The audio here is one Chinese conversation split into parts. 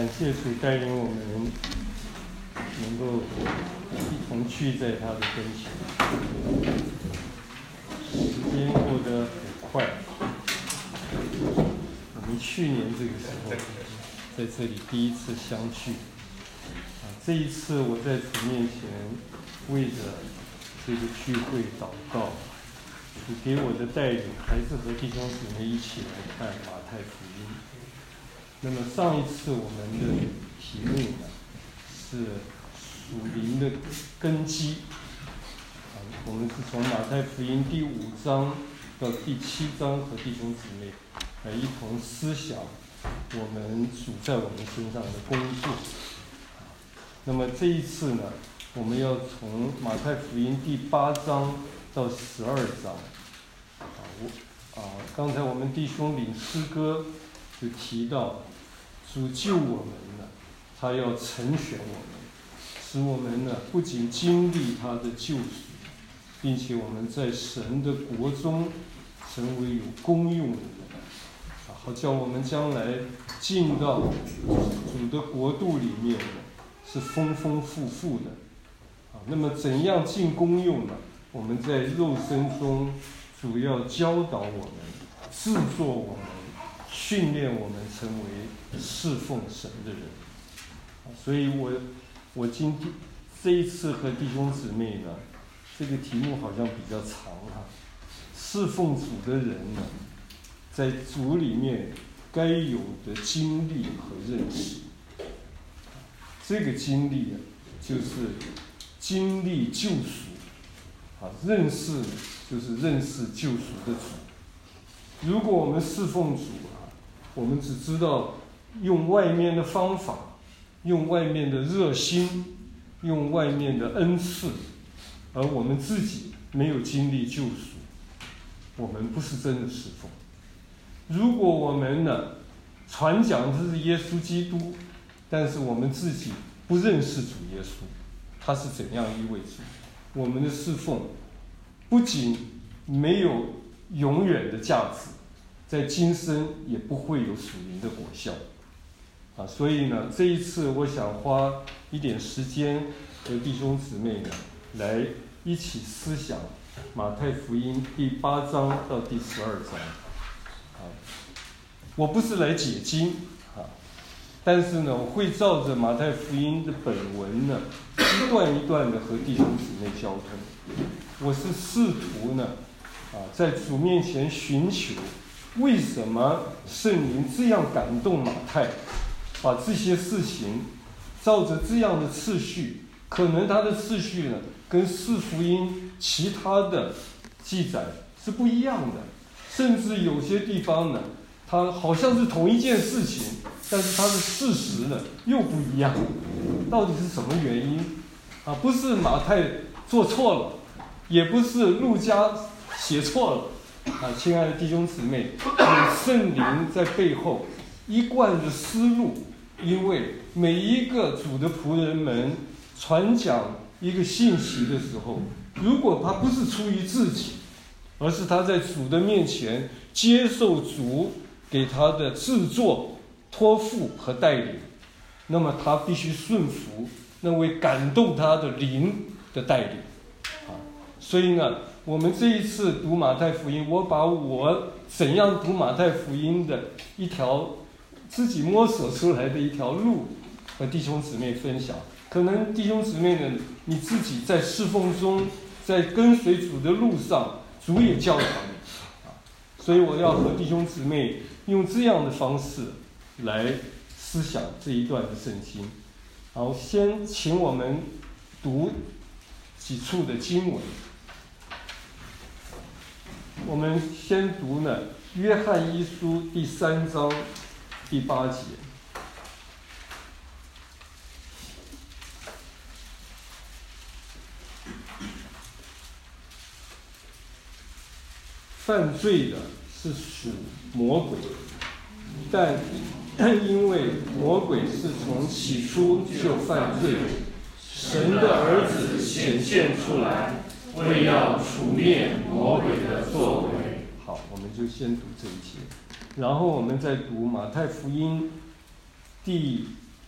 感谢主带领我们能够一同聚在他的跟前。时间过得很快，我们去年这个时候在这里第一次相聚。这一次我在主面前为着这个聚会祷告，主给我的带领还是和弟兄姊妹一起来看马太福音。那么上一次我们的题目呢是属灵的根基，我们是从马太福音第5章到第7章和弟兄姊妹来一同思想我们主在我们身上的工作。那么这一次呢，我们要从马太福音第8章到12章。刚才我们弟兄领诗歌就提到，主救我们呢，他要成全我们，使我们呢不仅经历他的救赎，并且我们在神的国中成为有功用的人，好叫我们将来进到主的国度里面呢是丰丰富富的。那么怎样尽功用呢？我们在肉身中主要教导我们，制作我们，训练我们成为侍奉神的人。所以我今天这一次和弟兄姊妹呢，这个题目好像比较长哈。侍奉主的人呢，在主里面该有的经历和认识。这个经历呢，就是经历救赎，认识就是认识救赎的主。如果我们侍奉主我们只知道用外面的方法，用外面的热心，用外面的恩赐，而我们自己没有经历救赎，我们不是真的侍奉。如果我们呢传讲的是耶稣基督，但是我们自己不认识主耶稣，他是怎样一位主，我们的侍奉不仅没有永远的价值，在今生也不会有属灵的果效。所以呢，这一次我想花一点时间和弟兄姊妹呢来一起思想马太福音第8章到第12章。我不是来解经但是呢，我会照着马太福音的本文呢，一段一段的和弟兄姊妹交通。我是试图呢，在主面前寻求，为什么圣灵这样感动马太，把这些事情照着这样的次序，可能他的次序呢，跟四福音其他的记载是不一样的，甚至有些地方呢，它好像是同一件事情，但是它的事实呢又不一样，到底是什么原因？不是马太做错了，也不是路加写错了。亲爱的弟兄姊妹，有圣灵在背后一贯的思路，因为每一个主的仆人们传讲一个信息的时候，如果他不是出于自己，而是他在主的面前接受主给他的制作、托付和带领，那么他必须顺服那位感动他的灵的带领。所以呢，我们这一次读马太福音，我把我怎样读马太福音的一条自己摸索出来的一条路和弟兄姊妹分享。可能弟兄姊妹呢，你自己在侍奉中，在跟随主的路上，主也教导你。所以我要和弟兄姊妹用这样的方式来思想这一段的圣经。好，先请我们读几处的经文。我们先读呢，约翰一书第3章第8节。犯罪的是属魔鬼，但因为魔鬼是从起初就犯罪，神的儿子显现出来，为要除灭魔鬼的作为。好，我们就先读这一节，然后我们再读马太福音第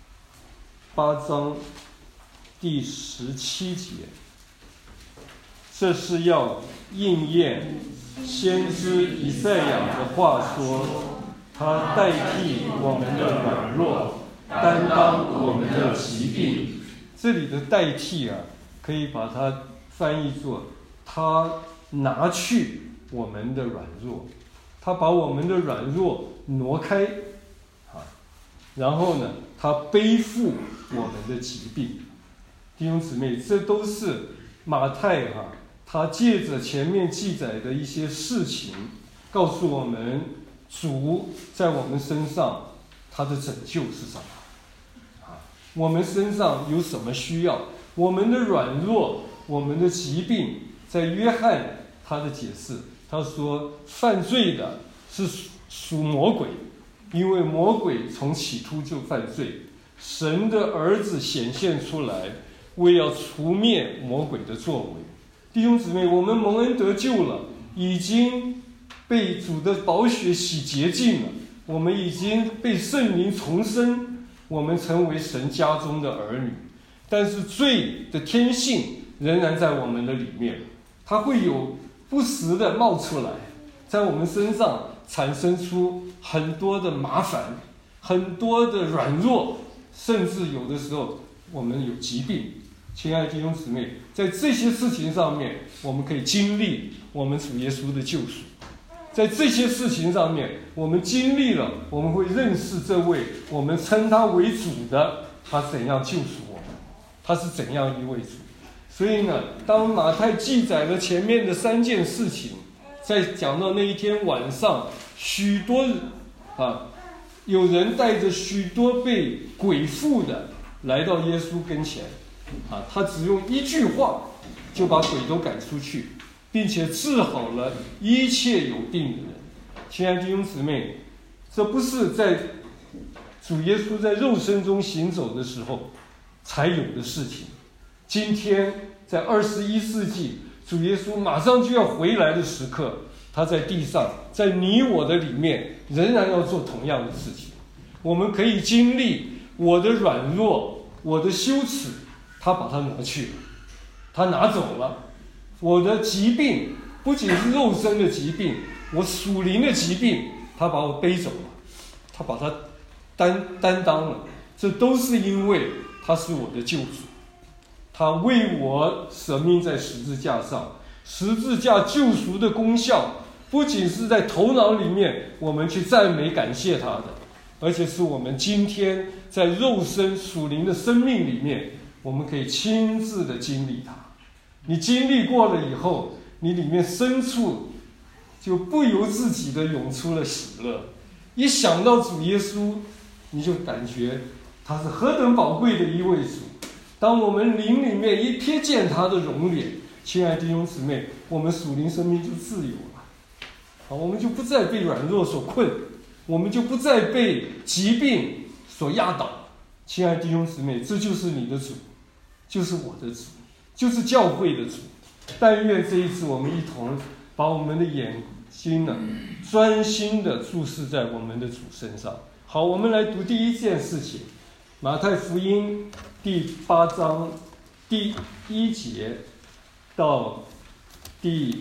8章第17节，这是要应验先知以赛亚的话说，他代替我们的软弱，担当我们的疾病。这里的代替可以把它翻译作他拿去我们的软弱，他把我们的软弱挪开然后呢，他背负我们的疾病。弟兄姊妹，这都是马太他借着前面记载的一些事情，告诉我们主在我们身上他的拯救是什么我们身上有什么需要，我们的软弱，我们的疾病。在约翰他的解释，他说犯罪的是属魔鬼，因为魔鬼从起初就犯罪，神的儿子显现出来，为要除灭魔鬼的作为。弟兄姊妹，我们蒙恩得救了，已经被主的宝血洗洁净了，我们已经被圣灵重生，我们成为神家中的儿女。但是罪的天性仍然在我们的里面，它会有不时的冒出来，在我们身上产生出很多的麻烦，很多的软弱，甚至有的时候我们有疾病。亲爱的弟兄姊妹，在这些事情上面，我们可以经历我们主耶稣的救赎。在这些事情上面，我们经历了，我们会认识这位我们称他为主的，他怎样救赎我们，他是怎样一位主。所以呢，当马太记载了前面的3件事情，在讲到那一天晚上，许多有人带着许多被鬼附的来到耶稣跟前他只用一句话就把鬼都赶出去，并且治好了一切有病的人。亲爱的弟兄姊妹，这不是在主耶稣在肉身中行走的时候才有的事情。今天在21世纪，主耶稣马上就要回来的时刻，他在地上，在你我的里面仍然要做同样的事情。我们可以经历我的软弱，我的羞耻，他把它挪去了，他拿走了。我的疾病不仅是肉身的疾病，我属灵的疾病他把我背走了，他把它担当了。这都是因为他是我的救主，他为我舍命在十字架上。十字架救赎的功效不仅是在头脑里面我们去赞美感谢他的，而且是我们今天在肉身属灵的生命里面，我们可以亲自的经历它。你经历过了以后，你里面深处就不由自己的涌出了喜乐。一想到主耶稣，你就感觉他是何等宝贵的一位主。当我们灵里面一瞥见他的容脸，亲爱的弟兄姊妹，我们属灵生命就自由了。我们就不再被软弱所困，我们就不再被疾病所压倒。亲爱的弟兄姊妹，这就是你的主，就是我的主，就是教会的主。但愿这一次我们一同把我们的眼睛专心的注视在我们的主身上。好，我们来读第一件事情，马太福音第8章第1节到第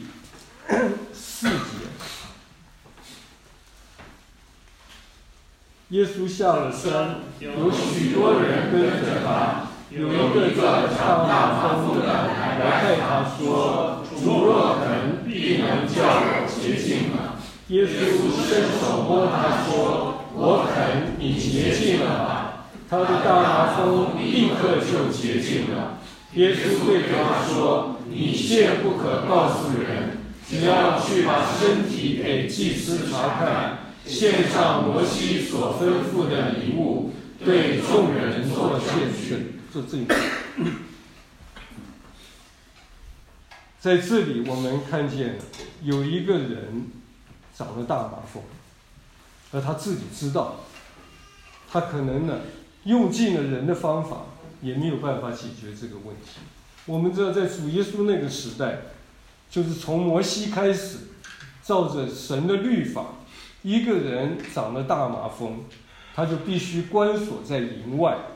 4节。耶稣下了山，有许多人跟着他。有一个叫大麻风的来拜他说：“主若肯，必能叫我洁净了。”耶稣伸手摸他说：“我肯，你洁净了吧。”他的大麻风立刻就洁净了。耶稣对他说：“你切不可告诉人，只要去把身体给祭司查看，献上摩西所吩咐的礼物，对众人做见证。”做证据。在这里我们看见有一个人长了大麻风，而他自己知道，他可能用尽了人的方法也没有办法解决这个问题。我们知道在主耶稣那个时代，就是从摩西开始，照着神的律法，一个人长了大麻风，他就必须关锁在营外，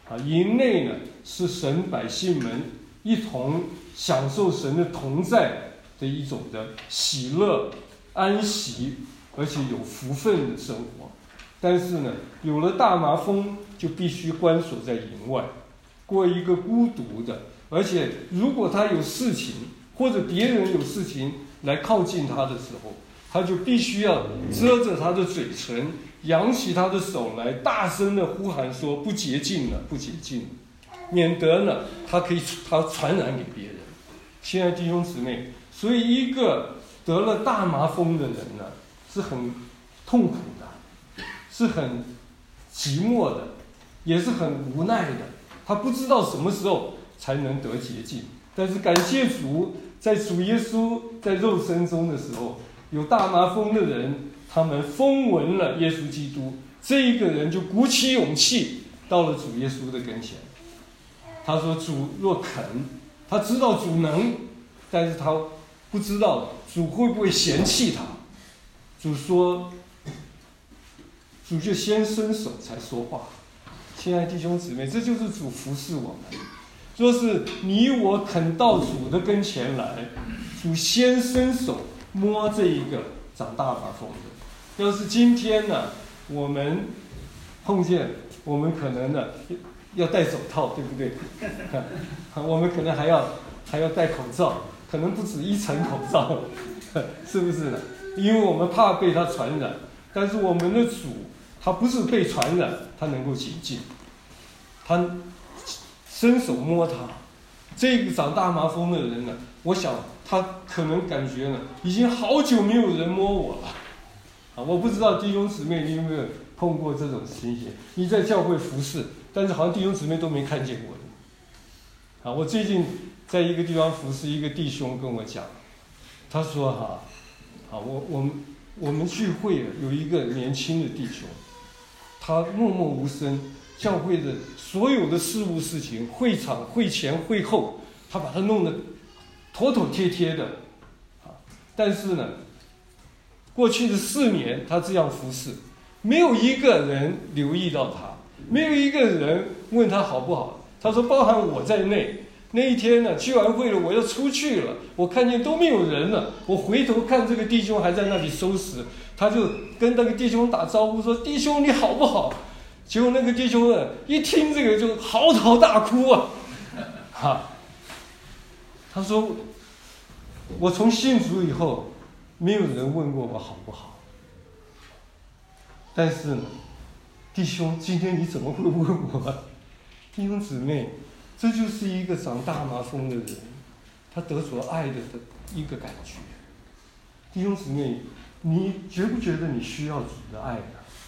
营内呢是神百姓们一同享受神的同在的一种的喜乐、安息，而且有福分的生活。但是呢，有了大麻风，就必须关锁在营外，过一个孤独的，而且如果他有事情，或者别人有事情来靠近他的时候，他就必须要遮着他的嘴唇，扬起他的手来，大声的呼喊说：“不洁净了，不洁净了！”免得呢，他传染给别人。亲爱的弟兄姊妹，所以一个得了大麻风的人呢，是很痛苦的，是很寂寞的，也是很无奈的。他不知道什么时候才能得洁净。但是感谢主，在主耶稣在肉身中的时候，有大麻风的人，他们风闻了耶稣基督，这一个人就鼓起勇气到了主耶稣的跟前。他说：“主若肯，他知道主能，但是他不知道主会不会嫌弃他。”主说：“主就先伸手才说话。”亲爱的弟兄姊妹，这就是主服侍我们。若是你我肯到主的跟前来，主先伸手摸这一个长大麻风的。要是今天呢，我们碰见，我们可能呢要戴手套，对不对？我们可能还要戴口罩，可能不止一层口罩，是不是呢？因为我们怕被他传染。但是我们的主，他不是被传染，他能够洁净，他伸手摸他。这个长大麻风的人呢，我想他可能感觉呢，已经好久没有人摸我了。我不知道弟兄姊妹你有没有碰过这种情形？你在教会服侍，但是好像弟兄姊妹都没看见过你。我最近在一个地方服侍，一个弟兄跟我讲，他说我们聚会有一个年轻的弟兄，他默默无声，教会的所有的事务事情，会场、会前、会后，他把它弄得妥妥帖帖的。但是呢，过去的4年他这样服侍，没有一个人留意到他，没有一个人问他好不好。他说包含我在内，那一天呢，聚完会了，我要出去了，我看见都没有人了，我回头看这个弟兄还在那里收拾，他就跟那个弟兄打招呼说：“弟兄你好不好？”结果那个弟兄呢，一听这个就嚎啕大哭啊！他说：“我从信主以后，没有人问过我好不好。但是呢，弟兄，今天你怎么会问我？”弟兄姊妹，这就是一个长大麻风的人，他得着爱的一个感觉。弟兄姊妹，你觉不觉得你需要主的爱呢？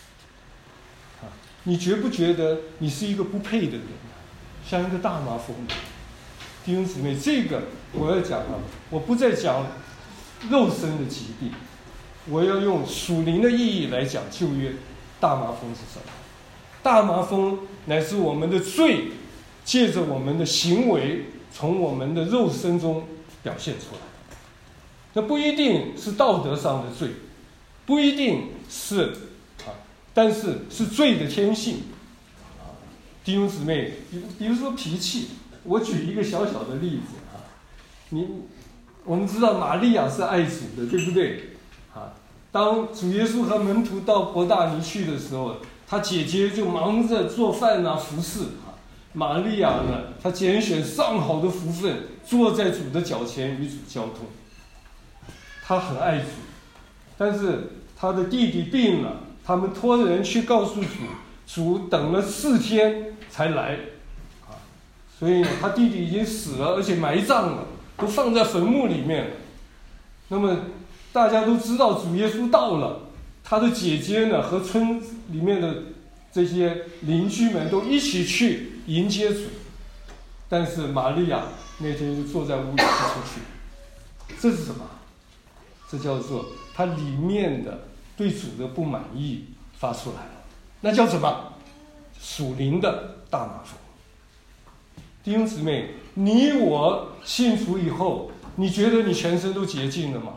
你觉不觉得你是一个不配的人，像一个大麻风的？弟兄姊妹，这个我要讲我不再讲肉身的疾病，我要用属灵的意义来讲旧约大麻风是什么。大麻风乃是我们的罪，借着我们的行为从我们的肉身中表现出来。那不一定是道德上的罪，不一定是但是是罪的天性。弟兄姊妹，比如说脾气，我举一个小小的例子我们知道玛利亚是爱主的，对不对？当主耶稣和门徒到伯大尼去的时候，他姐姐就忙着做饭服侍。玛利亚呢，她拣选上好的福分，坐在主的脚前与主交通。她很爱主，但是她的弟弟病了，他们托人去告诉主，主等了4天才来。所以呢，他弟弟已经死了，而且埋葬了，都放在坟墓里面了。那么大家都知道主耶稣到了，他的姐姐呢和村里面的这些邻居们都一起去迎接主，但是玛利亚那天就坐在屋里不出去。这是什么？这叫做他里面的对主的不满意发出来了。那叫什么？属灵的大麻风。弟兄姊妹，你我信主以后，你觉得你全身都洁净了吗？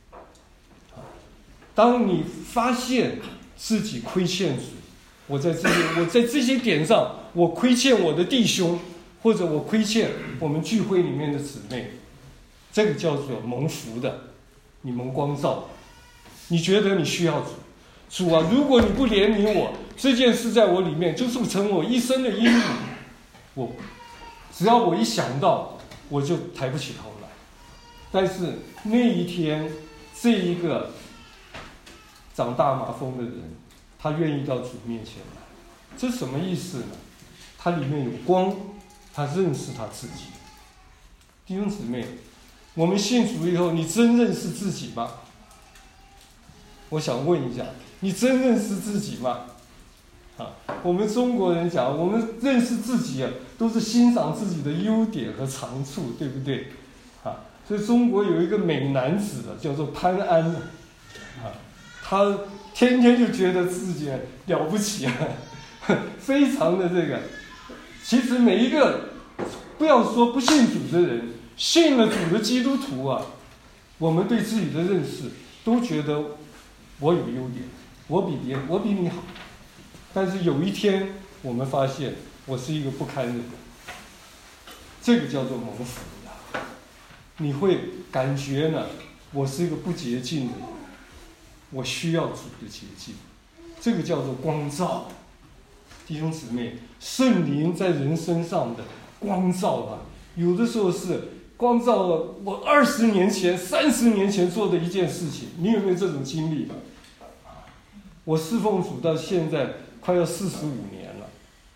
当你发现自己亏欠主，我在这些点上我亏欠我的弟兄，或者我亏欠我们聚会里面的姊妹，这个叫做蒙福的，你蒙光照，你觉得你需要主，主啊，如果你不怜悯我，这件事在我里面就是成我一生的阴影，只要我一想到，我就抬不起头来。但是那一天，这一个长大麻风的人，他愿意到主面前来，这什么意思呢？他里面有光，他认识他自己。弟兄姊妹，我们信主以后，你真认识自己吗？我想问一下，你真认识自己吗？我们中国人讲，我们认识自己都是欣赏自己的优点和长处，对不对？所以中国有一个美男子叫做潘安，他天天就觉得自己了不起非常的这个。其实每一个不要说不信主的人，信了主的基督徒我们对自己的认识都觉得我有优点，我比你好。但是有一天我们发现我是一个不堪的人，这个叫做蒙福的。你会感觉呢，我是一个不洁净的人，我需要主的洁净，这个叫做光照。弟兄姊妹，圣灵在人身上的光照有的时候是光照了我20年前、30年前做的一件事情。你有没有这种经历？我侍奉主到现在快要45年了。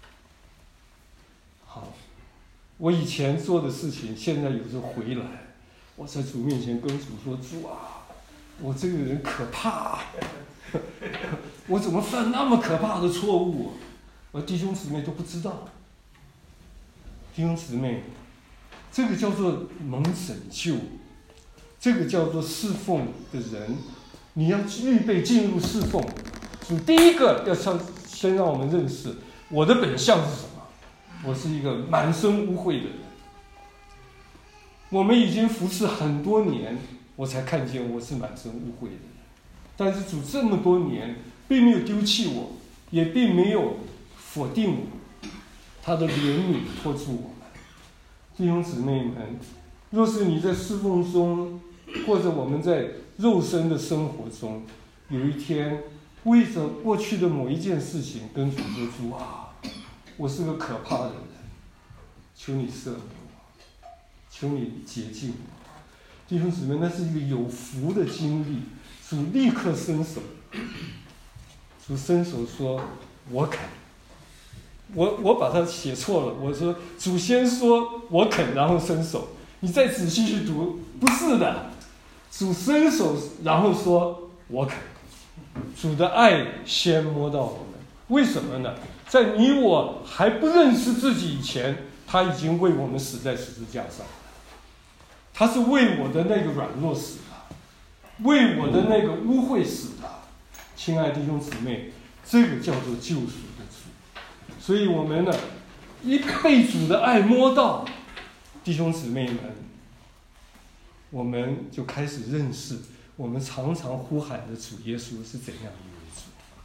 好，我以前做的事情，现在有时候回来，我在主面前跟主说：“主啊，我这个人可怕我怎么犯那么可怕的错误？”而弟兄姊妹都不知道。弟兄姊妹，这个叫做蒙拯救，这个叫做侍奉的人，你要预备进入侍奉。主第一个要先让我们认识我的本相是什么，我是一个满身污秽的人。我们已经服侍很多年，我才看见我是满身污秽的人。但是主这么多年并没有丢弃我，也并没有否定我，他的怜悯托住我们。弟兄姊妹们，若是你在侍奉中，或者我们在肉身的生活中，有一天为着过去的某一件事情跟主说：“主啊，我是个可怕的人，求你赦免我，求你洁净我。”弟兄姊妹，那是一个有福的经历。主立刻伸手，主伸手说：“我肯。”我把它写错了，我说主先说我肯，然后伸手。你再仔细去读，不是的，主伸手，然后说我肯。主的爱先摸到我们，为什么呢？在你我还不认识自己以前，他已经为我们死在十字架上，他是为我的那个软弱死的，为我的那个污秽死的。亲爱的弟兄姊妹，这个叫做救赎的主。所以我们呢，一被主的爱摸到，弟兄姊妹们，我们就开始认识我们常常呼喊的主耶稣是怎样一位主。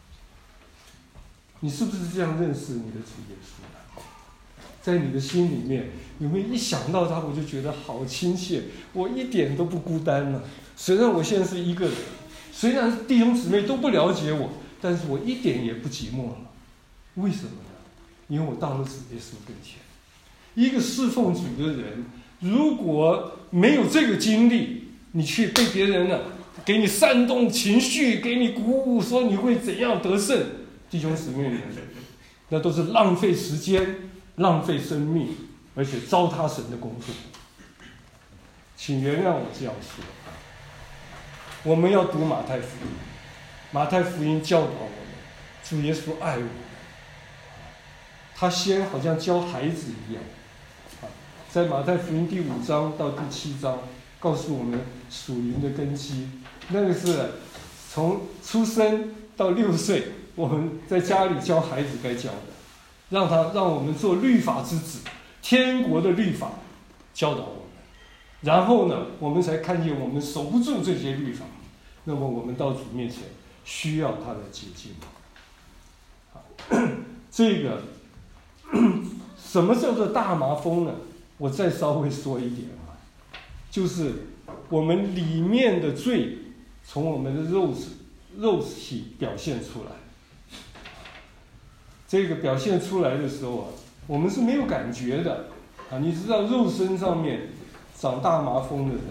你是不是这样认识你的主耶稣呢？在你的心里面有没有一想到他，我就觉得好亲切，我一点都不孤单了。虽然我现在是一个人，虽然弟兄姊妹都不了解我，但是我一点也不寂寞了。为什么呢？因为我到了主耶稣跟前。一个侍奉主的人，如果没有这个经历，你去被别人呢给你煽动情绪，给你鼓舞，说你会怎样得胜，弟兄姊妹们，那都是浪费时间、浪费生命，而且糟蹋神的工作。请原谅我这样说。我们要读马太福音，马太福音教导我们，主耶稣爱我们。他先好像教孩子一样，在马太福音第5章到第7章，告诉我们属灵的根基。那个是从出生到6岁，我们在家里教孩子该教的，让我们做律法之子，天国的律法教导我们。然后呢，我们才看见我们守不住这些律法，那么我们到主面前需要他的洁净。这个什么叫做大麻风呢？我再稍微说一点啊，就是我们里面的罪从我们的肉体表现出来。这个表现出来的时候啊，我们是没有感觉的啊。你知道肉身上面长大麻风的人，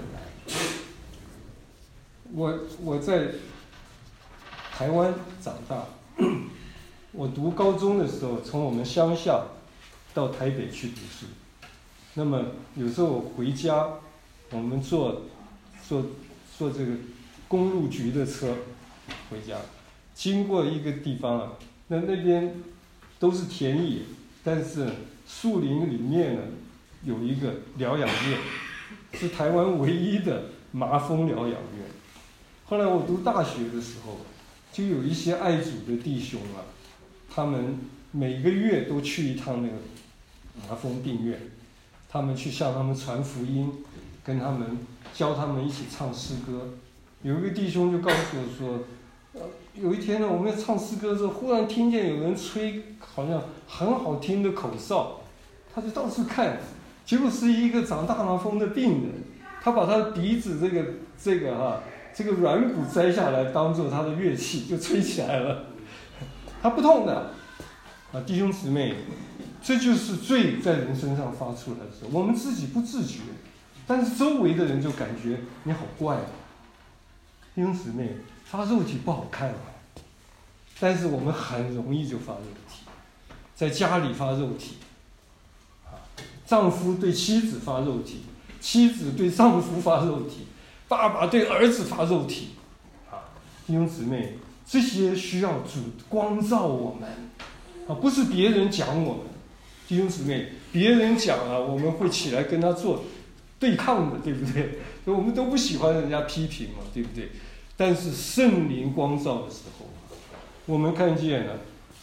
我在台湾长大，我读高中的时候从我们乡下到台北去读书，那么有时候回家，我们坐这个公路局的车回家，经过一个地方啊，那边都是田野，但是树林里面呢有一个疗养院，是台湾唯一的麻风疗养院。后来我读大学的时候，就有一些爱主的弟兄啊，他们每个月都去一趟那个麻风病院，他们去向他们传福音，跟他们教他们一起唱诗歌。有一个弟兄就告诉我说，有一天呢，我们在唱诗歌的时候，忽然听见有人吹好像很好听的口哨，他就到处看，结果是一个长大麻风的病人，他把他的鼻子这个软骨摘下来当做他的乐器，就吹起来了，他不痛的啊，弟兄姊妹，这就是罪在人身上发出来的时候，我们自己不自觉，但是周围的人就感觉你好怪啊。弟兄姊妹，发肉体不好看啊，但是我们很容易就发肉体，在家里发肉体，丈夫对妻子发肉体，妻子对丈夫发肉体，爸爸对儿子发肉体，弟兄姊妹，这些需要主光照我们啊，不是别人讲我们。弟兄姊妹，别人讲啊，我们会起来跟他做对抗的，对不对？我们都不喜欢人家批评嘛，对不对？但是圣灵光照的时候，我们看见了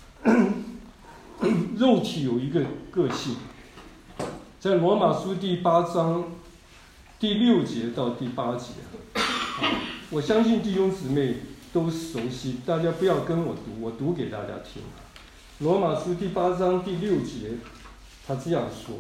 肉体有一个个性，在罗马书第8章第6节到第8节，我相信弟兄姊妹都熟悉，大家不要跟我读，我读给大家听。罗马书第8章第6节，他这样说，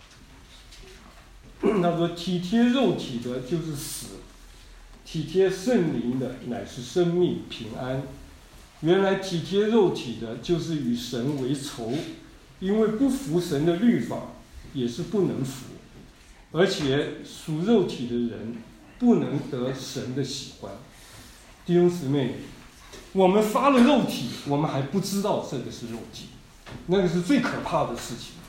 他说体贴肉体的就是死，体贴圣灵的乃是生命平安。原来体贴肉体的就是与神为仇，因为不服神的律法也是不能服，而且属肉体的人不能得神的喜欢。弟兄姊妹，我们发了肉体，我们还不知道这个是肉体，那个是最可怕的事情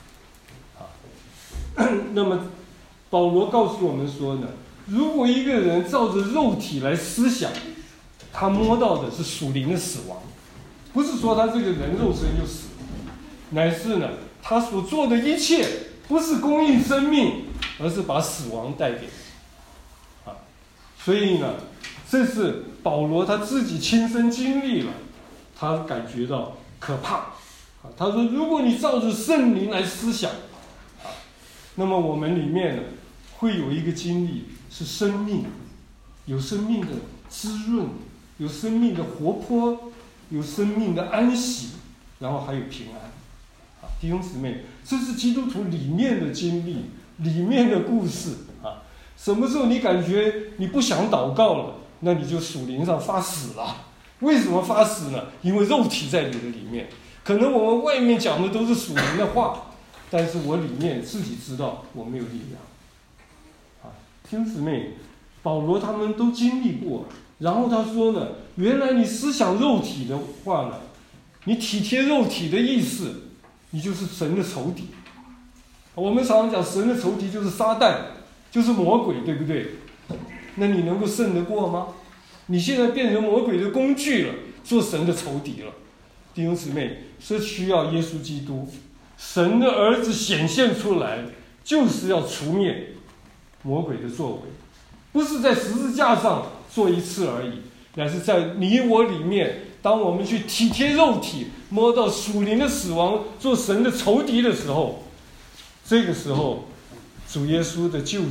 那么保罗告诉我们说呢，如果一个人照着肉体来思想，他摸到的是属灵的死亡，不是说他这个人肉身就死了，乃是呢他所做的一切不是供应生命，而是把死亡带给所以呢，这是保罗他自己亲身经历了，他感觉到可怕他说如果你照着圣灵来思想那么我们里面呢会有一个经历是生命，有生命的滋润，有生命的活泼，有生命的安息，然后还有平安弟兄姊妹，这是基督徒里面的经历，里面的故事什么时候你感觉你不想祷告了，那你就属灵上发死了。为什么发死呢？因为肉体在你的里面，可能我们外面讲的都是属灵的话，但是我里面自己知道我没有力量弟兄姊妹，保罗他们都经历过，然后他说呢，原来你思想肉体的话呢，你体贴肉体的意思，你就是神的仇敌。我们常常讲神的仇敌就是撒旦，就是魔鬼，对不对？那你能够胜得过吗？你现在变成魔鬼的工具了，做神的仇敌了。弟兄姊妹，是需要耶稣基督，神的儿子显现出来，就是要除灭魔鬼的作为，不是在十字架上做一次而已，乃是在你我里面，当我们去体贴肉体，摸到属灵的死亡，做神的仇敌的时候，这个时候主耶稣的救赎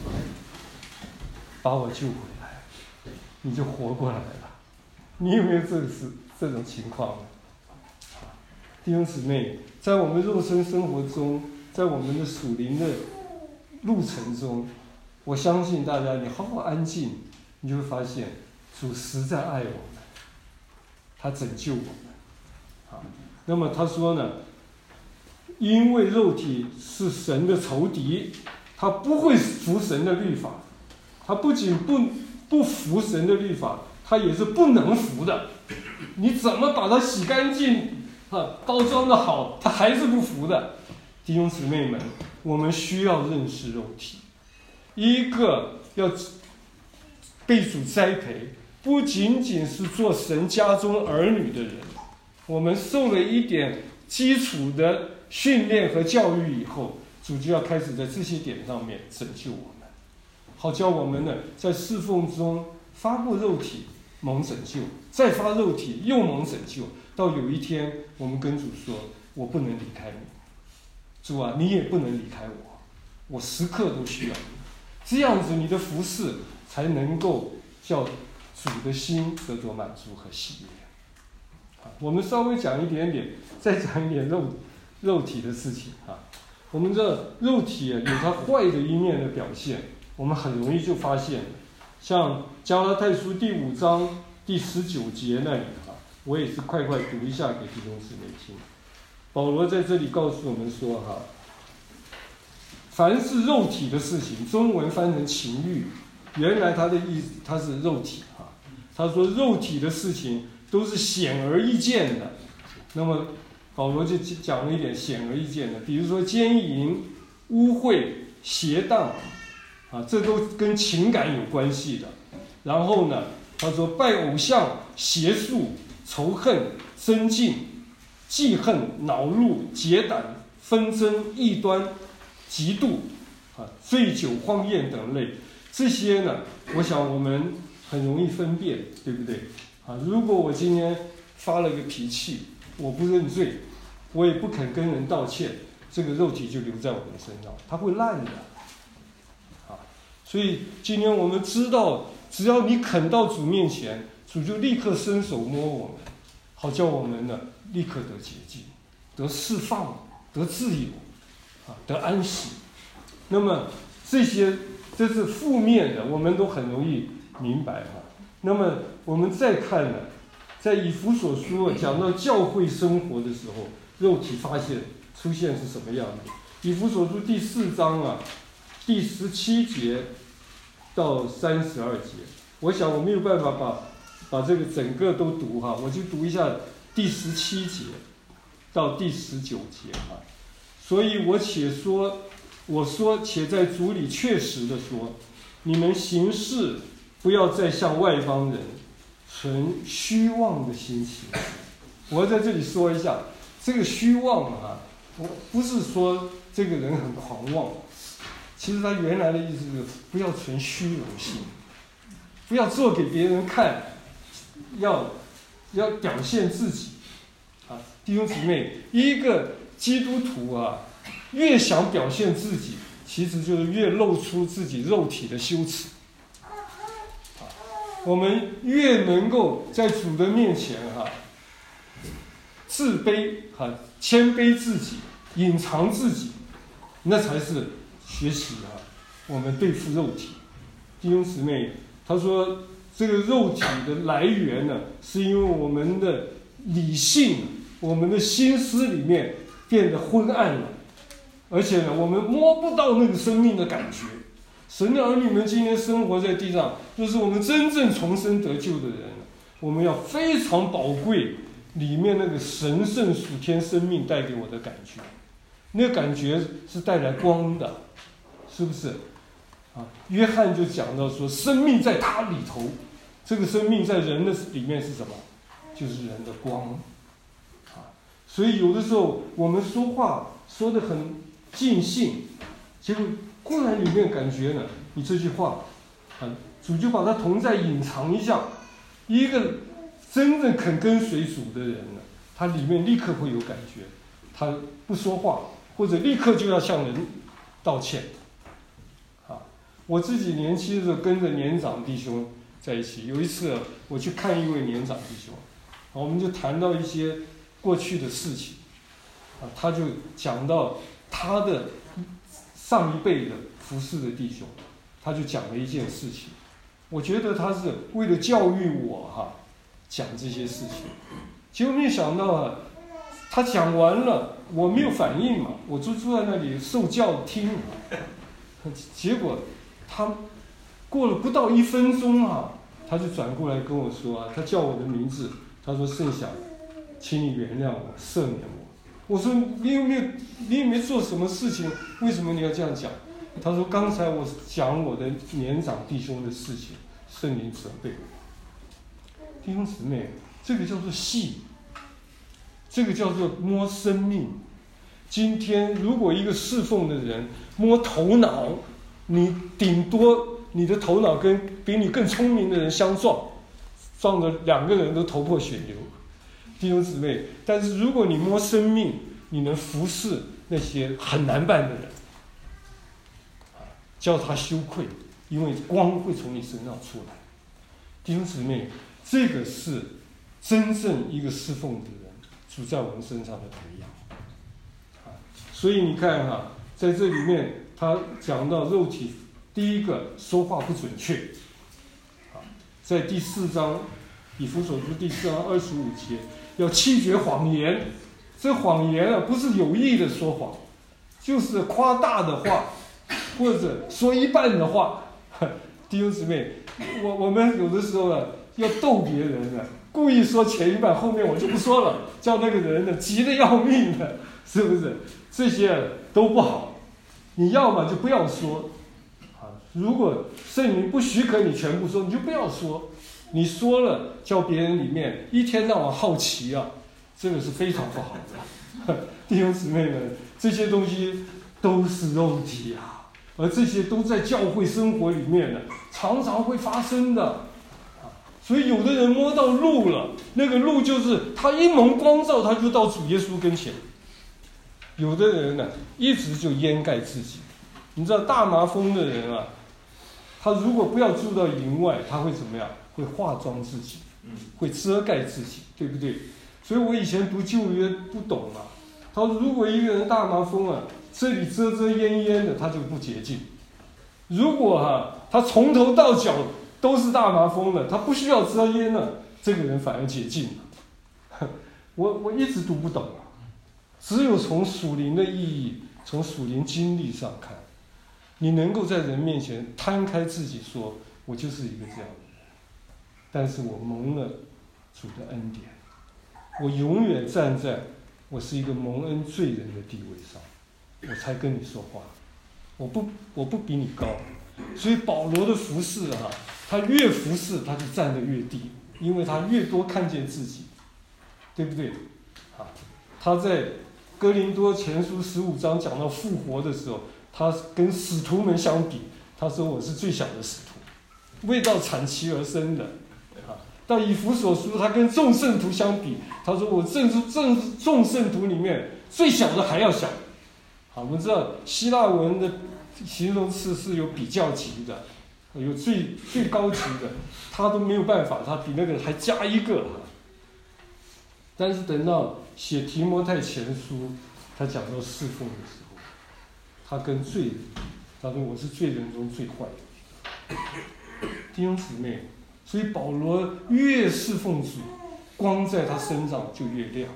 把我救回来，你就活过来了。你有没有这种情况呢？ 弟兄姊妹，在我们肉身生活中，在我们的属灵的路程中，我相信大家，你好好安静，你就会发现主实在爱我们，他拯救我们。那么他说呢，因为肉体是神的仇敌，他不会服神的律法，他不仅不服神的律法，他也是不能服的。你怎么把它洗干净包装的好，他还是不服的。弟兄姊妹们，我们需要认识肉体，一个要被主栽培，不仅仅是做神家中儿女的人，我们受了一点基础的训练和教育以后，主就要开始在这些点上面拯救我们，好叫我们呢在侍奉中发过肉体蒙拯救，再发肉体又蒙拯救，到有一天我们跟主说，我不能离开你，主啊，你也不能离开我，我时刻都需要你，这样子你的服侍才能够叫主的心得着满足和喜悦。我们稍微讲一点点，再讲一点肉体的事情我们这肉体有它坏的一面的表现，我们很容易就发现，像加拉太书第5章第19节那里我也是快读一下给弟兄姊妹听。保罗在这里告诉我们说凡是肉体的事情，中文翻成情欲，原来他的意思他是肉体他说肉体的事情都是显而易见的。那么保罗就讲了一点显而易见的，比如说奸淫、污秽、邪荡这都跟情感有关系的。然后呢，他说拜偶像、邪术、仇恨、争竞、记恨、恼怒、结党、纷争、异端、嫉妒醉酒、荒宴等类，这些呢，我想我们很容易分辨，对不对如果我今天发了个脾气，我不认罪，我也不肯跟人道歉，这个肉体就留在我们身上，它会烂的所以今天我们知道，只要你肯到主面前，主就立刻伸手摸我们，好叫我们呢立刻得洁净，得释放，得自由得安息。那么这是负面的，我们都很容易明白那么我们再看呢，在以弗所书讲到教会生活的时候，肉体出现是什么样的？以弗所书第4章第17节到32节，我想我没有办法把这个整个都读我就读一下第17节到第19节所以我说且在主里确实的说，你们行事不要再像外邦人存虚妄的心情。我要在这里说一下，这个虚妄我不是说这个人很狂妄，其实他原来的意思是不要存虚荣心，不要做给别人看，要表现自己弟兄姊妹，一个基督徒越想表现自己，其实就是越露出自己肉体的羞耻我们越能够在主的面前自卑谦卑自己，隐藏自己，那才是学习我们对付肉体。弟兄姊妹，他说这个肉体的来源呢，是因为我们的理性，我们的心思里面变得昏暗了，而且呢，我们摸不到那个生命的感觉。神的儿女们今天生活在地上，就是我们真正重生得救的人，我们要非常宝贵里面那个神圣属天生命带给我的感觉，那个感觉是带来光的，是不是约翰就讲到说，生命在他里头，这个生命在人的里面是什么？就是人的光所以有的时候我们说话说得很尽兴，结果忽然里面感觉呢，你这句话主就把它同在隐藏一下。一个真正肯跟随主的人呢，他里面立刻会有感觉，他不说话，或者立刻就要向人道歉我自己年轻的时候跟着年长弟兄在一起，有一次我去看一位年长弟兄我们就谈到一些过去的事情他就讲到他的上一辈的服侍的弟兄，他就讲了一件事情。我觉得他是为了教育我讲这些事情，结果没想到他讲完了，我没有反应嘛，我就坐在那里受教听。结果他过了不到1分钟他就转过来跟我说他叫我的名字，他说盛祥，请你原谅我，赦免我。我说你有没有做什么事情？为什么你要这样讲？他说刚才我讲我的年长弟兄的事情，圣灵责备我。弟兄姊妹，这个叫做戏，这个叫做摸生命。今天如果一个侍奉的人摸头脑，你顶多你的头脑跟比你更聪明的人相撞，撞得2个人都头破血流。弟兄姊妹，但是如果你摸生命，你能服侍那些很难办的人，叫他羞愧，因为光会从你身上出来。弟兄姊妹，这个是真正一个侍奉的人主在我们身上的培养。所以你看在这里面他讲到肉体，第一个说话不准确，在第4章以弗所书第4章25节，要弃绝谎言。这谎言不是有意的说谎，就是夸大的话，或者说一半的话。弟兄姊妹，我们有的时候要逗别人故意说前一半，后面我就不说了，叫那个人急得要命的，是不是？这些都不好。你要么就不要说如果圣灵不许可你全部说，你就不要说。你说了，叫别人里面一天到晚好奇这个是非常不好的。弟兄姊妹们，这些东西都是肉体而这些都在教会生活里面常常会发生的。所以有的人摸到路了，那个路就是他一蒙光照，他就到主耶稣跟前。有的人一直就掩盖自己。你知道大麻风的人他如果不要住到营外，他会怎么样？会化妆自己，会遮盖自己，对不对？所以我以前读旧约不懂他说如果一个人大麻风这里遮遮掩掩的，他就不洁净。如果他从头到脚都是大麻风的，他不需要遮掩了，这个人反而洁净了。我一直读不懂只有从属灵的意义，从属灵经历上看，你能够在人面前摊开自己说，我就是一个这样的人，但是我蒙了主的恩典，我永远站在我是一个蒙恩罪人的地位上，我才跟你说话。我不比你高。所以保罗的服侍他越服侍他就站得越低，因为他越多看见自己，对不对？他在哥林多前书15章讲到复活的时候，他跟使徒们相比，他说我是最小的使徒，未到产期而生的。到以弗所书，他跟众圣徒相比，他说我正是众圣徒里面最小的还要小。我们知道希腊文的形容词是有比较级的，有最高级的，他都没有办法，他比那个还加一个。但是等到写提摩太前书，他讲到侍奉的时候，他跟罪人，他说我是罪人中最坏的。弟兄姊妹，所以保罗越侍奉主，光在他身上就越亮。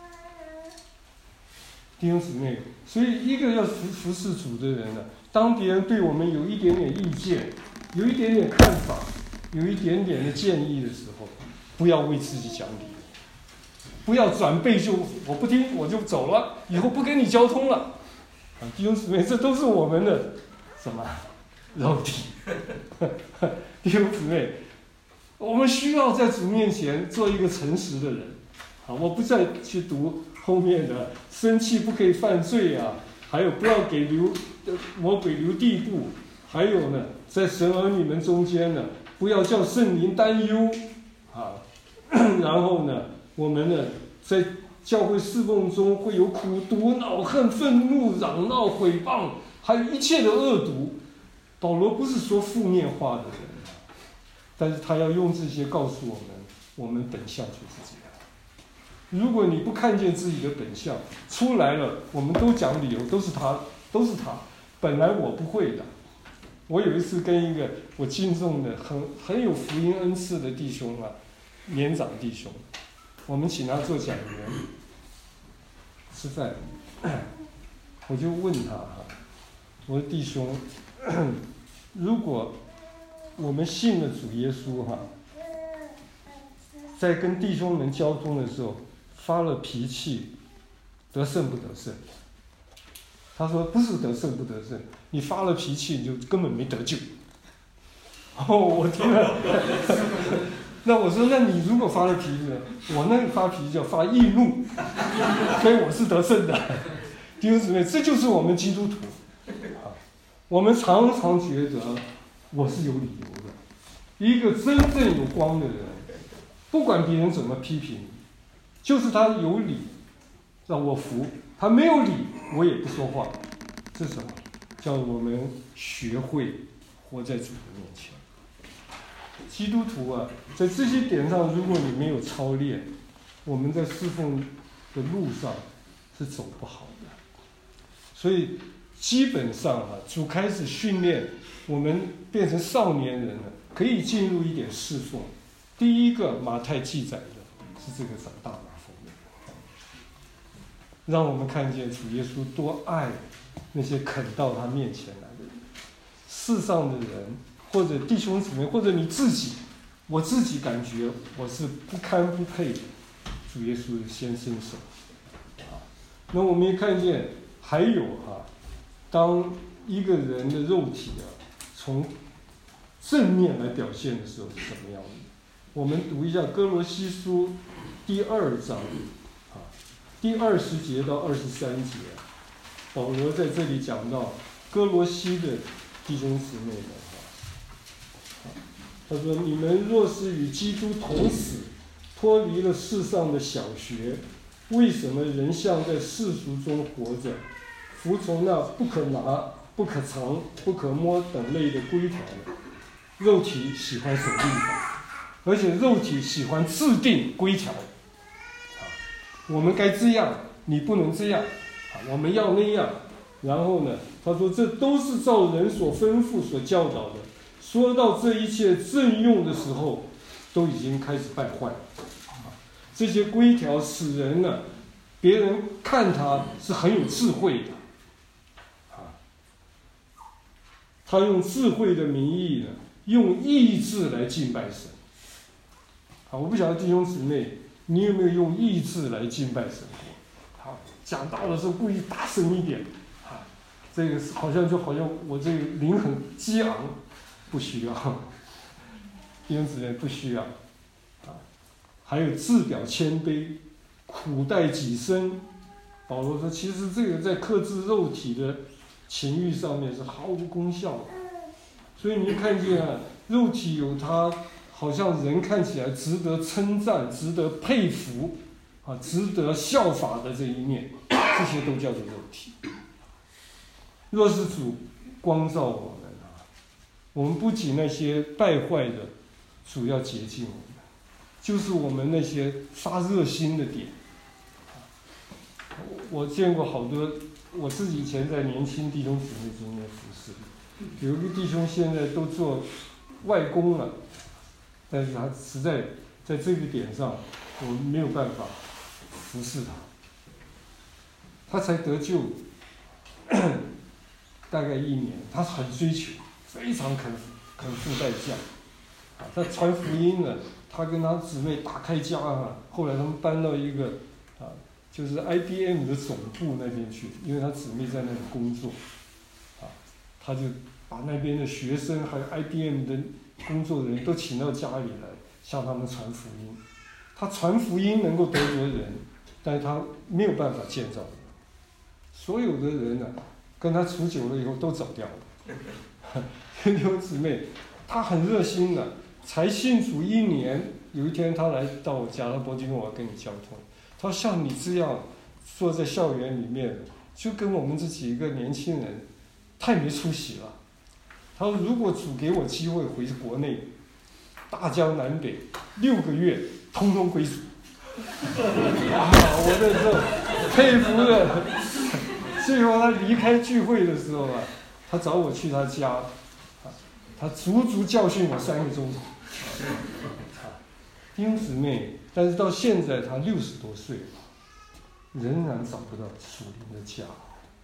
弟兄姊妹，所以一个要服侍主的人当别人对我们有一点点意见，有一点点看法，有一点点的建议的时候，不要为自己讲理，不要转背就我不听我就走了，以后不跟你交通了。弟兄姊妹，这都是我们的什么肉体。弟兄姊妹，我们需要在主面前做一个诚实的人。我不再去读后面的生气不可以犯罪还有不要给魔鬼留地步，还有呢，在神儿女们中间呢，不要叫圣灵担忧然后呢，我们呢在教会侍奉中会有苦毒、恼恨、愤怒、嚷闹、毁谤，还有一切的恶毒。保罗不是说负面话的人但是他要用这些告诉我们，我们本相就是这样。 如果你不看见自己的本相出来了，我们都讲理由，都是他。本来我不会的。我有一次跟一个我敬重的很有福音恩赐的弟兄啊，年长弟兄，我们请他做讲员吃饭，我就问他我说弟兄，如果我们信了主耶稣在跟弟兄们交通的时候发了脾气，得胜不得胜？他说不是得胜不得胜，你发了脾气你就根本没得救。我听了，那我说，那你如果发了脾气呢？我那个发脾气叫发易怒，所以我是得胜的。弟兄姊妹，这就是我们基督徒。我们常常觉得我是有理由的。一个真正有光的人，不管别人怎么批评，就是他有理，让我服；他没有理，我也不说话。这是什么？叫我们学会活在主的面前。基督徒啊，在这些点上，如果你没有操练，我们在侍奉的路上是走不好的。所以基本上主开始训练我们变成少年人了，可以进入一点侍奉。第一个，马太记载的是这个长大麻风的，让我们看见主耶稣多爱那些肯到他面前来的人。世上的人，或者弟兄姊妹，或者你自己，我自己感觉我是不堪不配主耶稣的先伸手。那我们也看见，还有当一个人的肉体从正面来表现的时候是什么样的？我们读一下哥罗西书第2章第20节到23节，保罗在这里讲到哥罗西的弟兄姊妹们他说：你们若是与基督同死，脱离了世上的小学，为什么仍像在世俗中活着，服从那不可拿、不可藏、不可摸等类的规条呢？肉体喜欢守律法，而且肉体喜欢制定规条。我们该这样，你不能这样，我们要那样。然后呢，他说这都是照人所吩咐、所教导的。说到这一切正用的时候，都已经开始败坏了。这些规条使人呢，别人看他是很有智慧的，他用智慧的名义呢，用意志来敬拜神。我不晓得弟兄姊妹，你有没有用意志来敬拜神？讲道的时候故意大声一点，这个好像我这个灵很激昂。不需要，弟兄姊妹不需要，还有自表谦卑，苦待己身。保罗说，其实这个在克制肉体的情欲上面是毫无功效的。所以你看见肉体有它好像人看起来值得称赞、值得佩服值得效法的这一面，这些都叫做肉体。若是主光照我们，我们不仅那些败坏的，主要洁净我们，就是我们那些发热心的点。我见过好多，我自己以前在年轻弟兄姊妹中间服侍，有一个弟兄现在都做外公了，但是他实在在这个点上，我们没有办法服侍他。他才得救大概1年，他很追求，非常肯付代价。他传福音呢，他跟他姊妹打开家后来他们搬到一个就是 IBM 的总部那边去，因为他姊妹在那里工作，他就把那边的学生还有 IBM 的工作人员都请到家里来，向他们传福音。他传福音能够得着人，但是他没有办法建造人。所有的人呢，跟他处久了以后都走掉了。弟兄姊妹，他很热心的，才信主1年，有一天他来到我家，他伯君我要跟你交通。他说像你这样坐在校园里面，就跟我们这几个年轻人太没出息了。他说如果主给我机会回国内，大江南北6个月通通归主。 我那时候佩服了。最后他离开聚会的时候啊，他找我去他家，他足足教训我3个钟头。弟兄姊妹，但是到现在他60多岁了，仍然找不到属灵的家。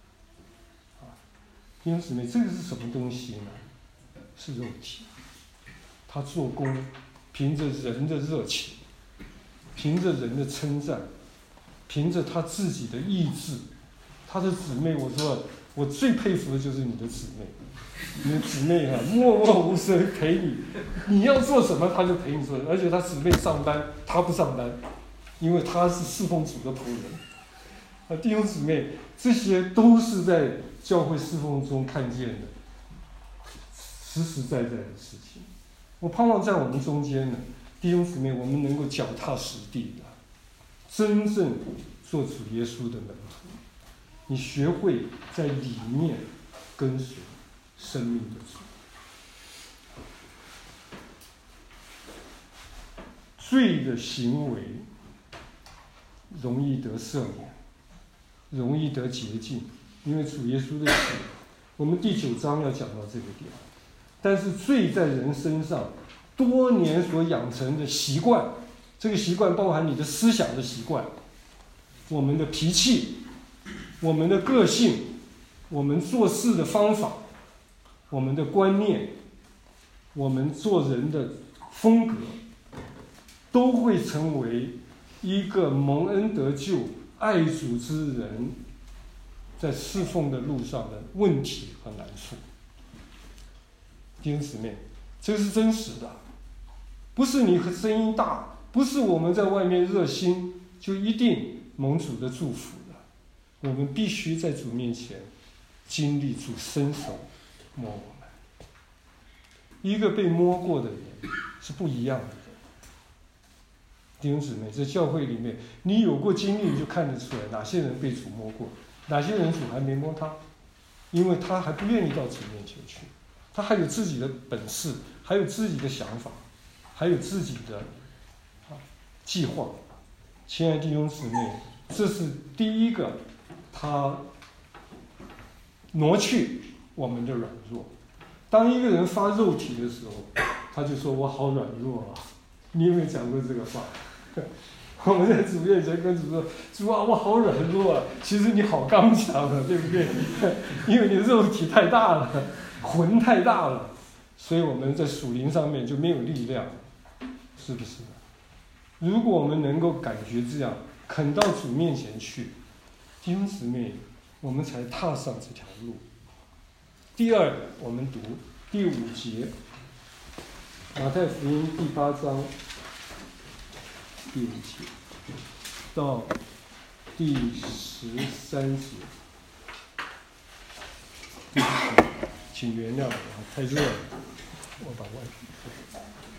弟兄姊妹，这个是什么东西呢？是肉体。他做工，凭着人的热情，凭着人的称赞，凭着他自己的意志。他的姊妹，我说我最佩服的就是你的姊妹，你的姊妹啊，默默无声陪你，你要做什么他就陪你做，而且他姊妹上班，他不上班，因为他是侍奉主的仆人。弟兄姊妹，这些都是在教会侍奉中看见的，实实在在的事情。我盼望在我们中间呢，弟兄姊妹，我们能够脚踏实地的，真正做主耶稣的门徒。你学会在里面跟随生命的主。罪的行为容易得赦免，容易得洁净，因为主耶稣的血。我们第9章要讲到这个点。但是罪在人身上多年所养成的习惯，这个习惯包含你的思想的习惯，我们的脾气，我们的个性，我们做事的方法，我们的观念，我们做人的风格，都会成为一个蒙恩得救、爱主之人在侍奉的路上的问题和难处。弟兄姊妹，这是真实的，不是你和声音大，不是我们在外面热心就一定蒙主的祝福的。我们必须在主面前经历主伸手摸我们。一个被摸过的人是不一样的人。弟兄姊妹，在教会里面，你有过经历，你就看得出来哪些人被主摸过，哪些人主还没摸他，因为他还不愿意到主面前去，他还有自己的本事，还有自己的想法，还有自己的计划。亲爱的弟兄姊妹，这是第一个，他挪去我们的软弱。当一个人发肉体的时候，他就说我好软弱啊。你有没有讲过这个话？我们在主面前跟主说，主啊，我好软弱啊。其实你好刚强啊，对不对？因为你肉体太大了，魂太大了，所以我们在属灵上面就没有力量，是不是？如果我们能够感觉这样，肯到主面前去，弟兄姊妹，我们才踏上这条路。第二个，我们读第5节，马太福音第8章第5节到第13节。对不起，请原谅我，太热了，我把外屏推。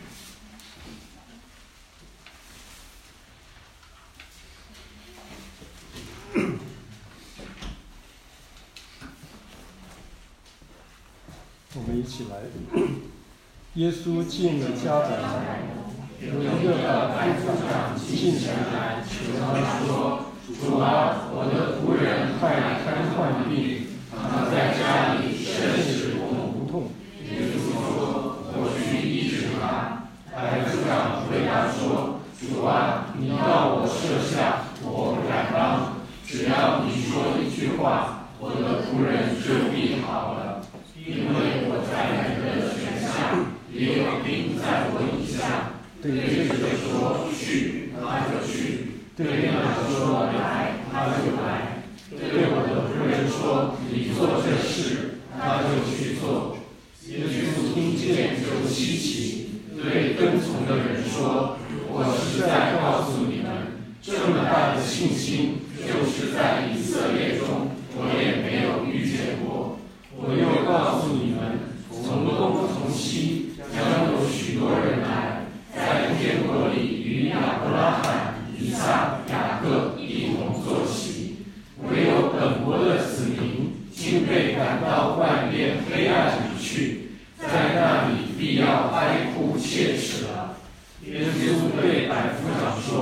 我们一起来。耶稣进了迦百农，有一个百夫长进前来求他说：“主啊，我的仆人害瘫痪病，他在家里甚是疼痛。”耶稣说：“我去医治他。”百夫长回答说：“主啊，你要我舍下，我不敢当。只要你说一句话，我的仆人就必好了。因为我在你的权下，也有兵在我以下。”对这个说去，他就去；对那个说来，他就来；对我的仆人说你做这事，他就去做。耶稣听见就稀奇，对跟从的人说：“我实在告诉你们，这么大的信心，就是在以色列中，我也没有遇见过。我又告诉你们，从东从西将有许多人来，在天国里与亚伯拉罕、以撒、雅各一同坐席。唯有本国的子民，竟被赶到外边黑暗里去，在那里必要哀哭切齿了。”耶稣对百夫长说：“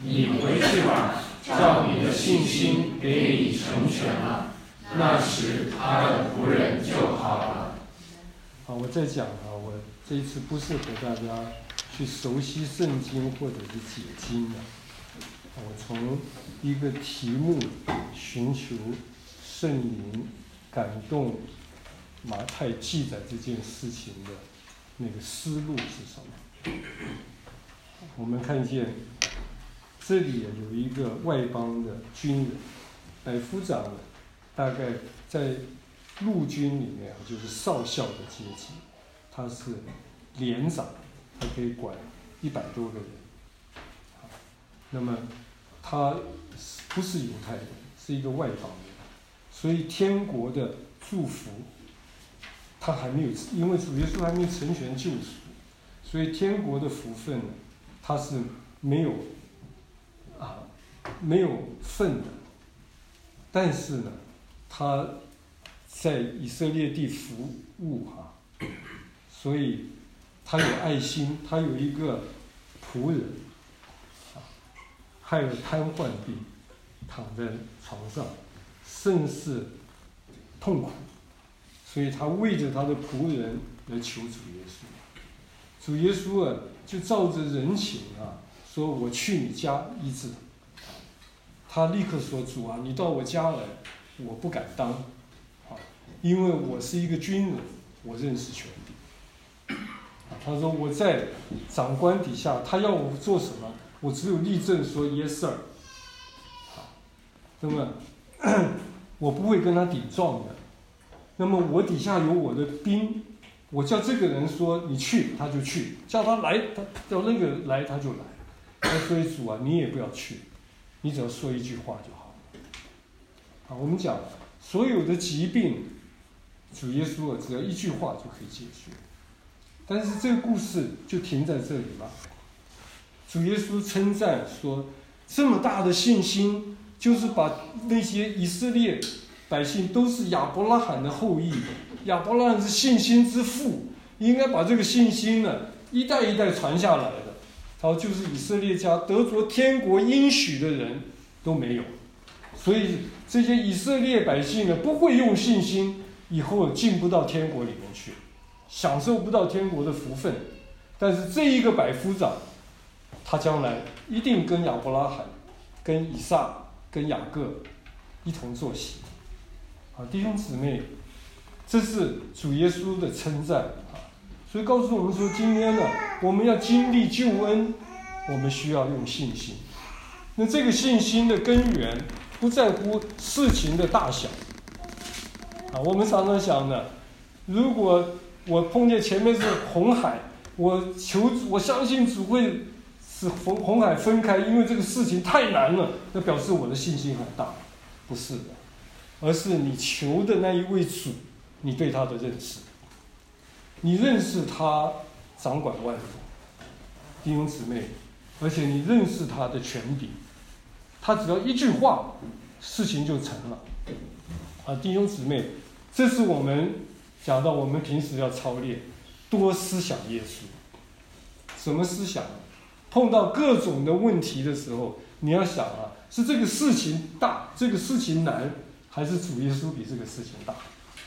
你回去吧，叫你的信心给你成全了。那时他的仆人就好了。 好，我在讲啊，我这一次不是和大家去熟悉圣经或者是解经的，我从一个题目寻求圣灵感动马太记载这件事情的那个思路是什么？我们看见这里有一个外邦的军人，百夫长呢，大概在陆军里面就是少校的阶级，他是连长，他可以管100多个人。那么他不是犹太人，是一个外邦人，所以天国的祝福他还没有，因为主耶稣还没有成全救赎，所以天国的福分呢，他是没有份的。但是呢，他在以色列地服务所以他有爱心，他有一个仆人害了瘫痪病，躺在床上，甚是痛苦，所以他为着他的仆人来求主耶稣。主耶稣就照着人情说我去你家医治。他立刻说：“主啊，你到我家来，我不敢当，因为我是一个军人，我认识权柄。”他说：“我在长官底下，他要我做什么，我只有立正说 yes sir。”那么我不会跟他顶撞的。那么我底下有我的兵，我叫这个人说你去，他就去；叫他来，他叫那个来，他就来。所以主啊，你也不要去。你只要说一句话就好了。我们讲所有的疾病，主耶稣只要一句话就可以解决。但是这个故事就停在这里了。主耶稣称赞说，这么大的信心，就是把那些以色列百姓都是亚伯拉罕的后裔，亚伯拉罕是信心之父，应该把这个信心呢一代一代传下来的。然后就是以色列家得着天国应许的人都没有，所以这些以色列百姓呢不会用信心，以后进不到天国里面去，享受不到天国的福分。但是这一个百夫长，他将来一定跟亚伯拉罕、跟以撒、跟雅各一同坐席。弟兄姊妹，这是主耶稣的称赞。所以告诉我们说，今天呢，我们要经历救恩，我们需要用信心。那这个信心的根源不在乎事情的大小。我们常常想呢，如果我碰见前面是红海，我相信主会使红海分开，因为这个事情太难了，那表示我的信心很大。不是的，而是你求的那一位主，你对他的认识。你认识他掌管万有，弟兄姊妹，而且你认识他的权柄，他只要一句话，事情就成了。弟兄姊妹，这是我们讲到我们平时要操练，多思想耶稣。什么思想？碰到各种的问题的时候，你要想是这个事情大，这个事情难，还是主耶稣比这个事情大？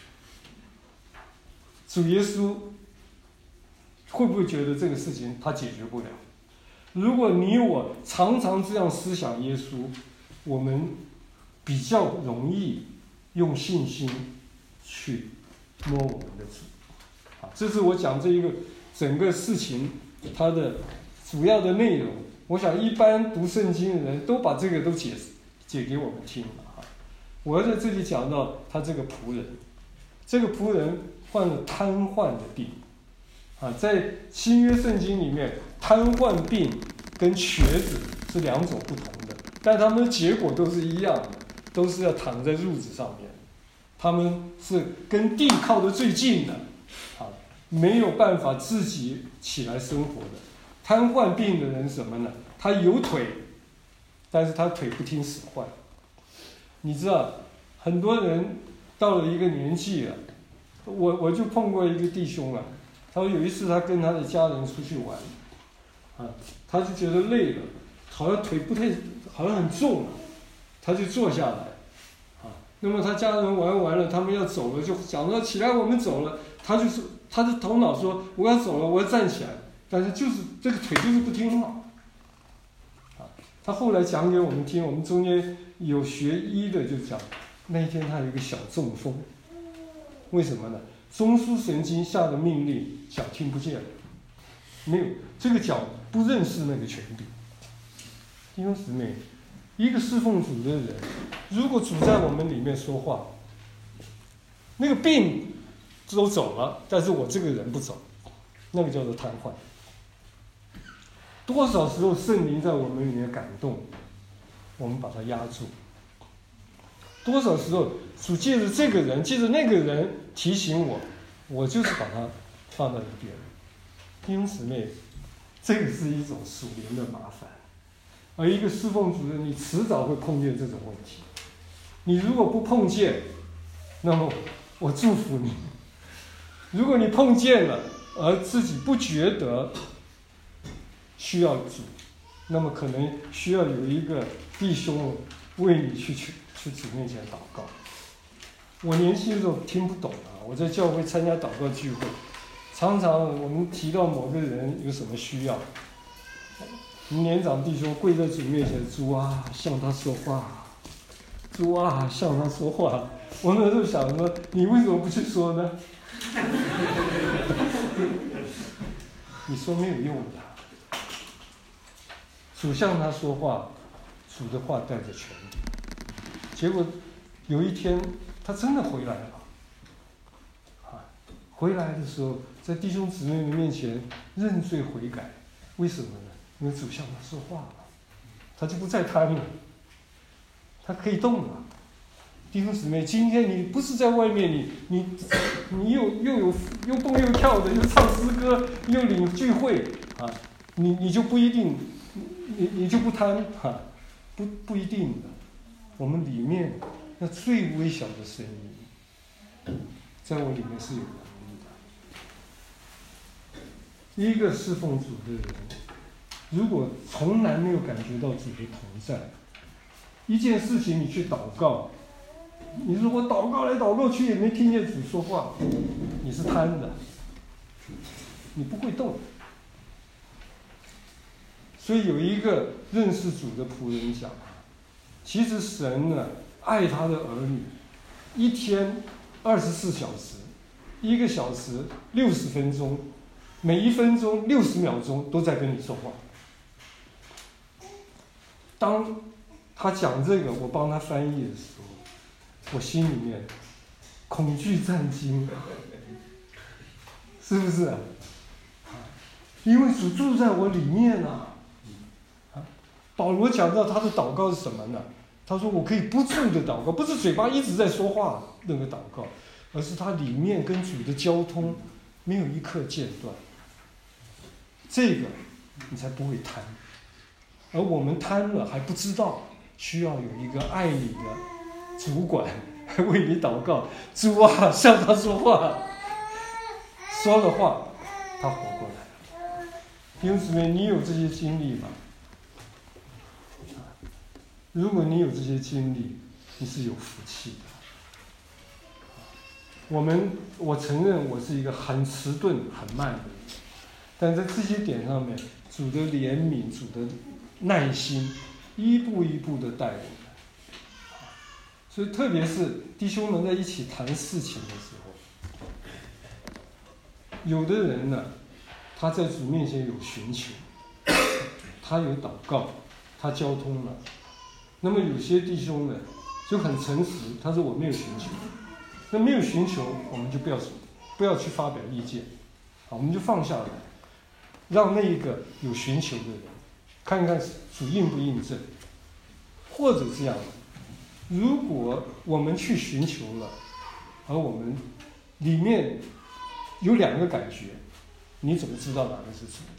主耶稣会不会觉得这个事情他解决不了？如果你我常常这样思想耶稣，我们比较容易用信心去摸我们的主。这是我讲这一个整个事情它的主要的内容。我想一般读圣经的人都把这个都解给我们听了。我要在这里讲到他这个仆人，这个仆人患了瘫痪的病。在新约圣经里面，瘫痪病跟瘸子是2种不同的，但他们的结果都是一样的，都是要躺在褥子上面。他们是跟地靠得最近的，没有办法自己起来生活的。瘫痪病的人什么呢？他有腿，但是他腿不听使唤。你知道，很多人到了一个年纪了，我就碰过一个弟兄了。他说有一次他跟他的家人出去玩，他就觉得累了， 好像腿好像很重，他就坐下来，那么他家人玩完了，他们要走了，就讲到起来我们走了，他的头脑说我要走了，我要站起来，但是就是这个腿就是不听话，他后来讲给我们听，我们中间有学医的就讲，那一天他有一个小中风，为什么呢？中枢神经下的命令，脚听不见了，没有这个脚不认识那个权柄。弟兄姊妹，一个侍奉主的人，如果主在我们里面说话，那个病都走了，但是我这个人不走，那个叫做瘫痪。多少时候圣灵在我们里面感动，我们把它压住；多少时候主借着这个人，借着那个人提醒我，我就是把它放在一边。弟兄姊妹，这个是一种属灵的麻烦，而一个侍奉主任，你迟早会碰见这种问题。你如果不碰见，那么我祝福你；如果你碰见了，而自己不觉得需要主，那么可能需要有一个弟兄为你去主面前祷告。我年轻的时候听不懂我在教会参加祷告聚会，常常我们提到某个人有什么需要，年长弟兄跪在主面前，主啊，向他说话，主啊，向他说话。我那时候想说，你为什么不去说呢？你说没有用的。主向他说话，主的话带着权柄。结果有一天，他真的回来了。回来的时候，在弟兄姊妹们面前认罪悔改，为什么呢？因为主向他说话了，他就不再贪了，他可以动了。弟兄姊妹，今天你不是在外面，你又蹦又跳的，又唱诗歌，又领聚会你就不一定，你就不贪不一定的。我们里面那最微小的声音，在我里面是有能力的。一个侍奉主的人，如果从来没有感觉到主的同在，一件事情你去祷告，你如果祷告来祷告去也没听见主说话，你是贪的，你不会动。所以有一个认识主的仆人讲，其实神呢爱他的儿女，一天24小时，1个小时60分钟，每1分钟60秒钟都在跟你说话。当他讲这个，我帮他翻译的时候，我心里面恐惧战惊，是不是啊？因为主住在我里面啊。保罗讲到他的祷告是什么呢？他说我可以不住的祷告，不是嘴巴一直在说话那个祷告，而是他里面跟主的交通没有一刻间断。这个你才不会贪。而我们贪了还不知道，需要有一个爱你的主管为你祷告。主啊，向他说话，说了话，他活过来了。弟兄姊妹，你有这些经历吗？如果你有这些经历，你是有福气的。我承认我是一个很迟钝、很慢的人，但在这些点上面，主的怜悯、主的耐心，一步一步的带我们。所以，特别是弟兄们在一起谈事情的时候，有的人呢，他在主面前有寻求，他有祷告，他交通了。那么有些弟兄呢就很诚实，他说我没有寻求。那没有寻求，我们就不要去发表意见，我们就放下来，让那一个有寻求的人看看主印不印证。或者这样，如果我们去寻求了，而我们里面有2个感觉，你怎么知道哪个是主的？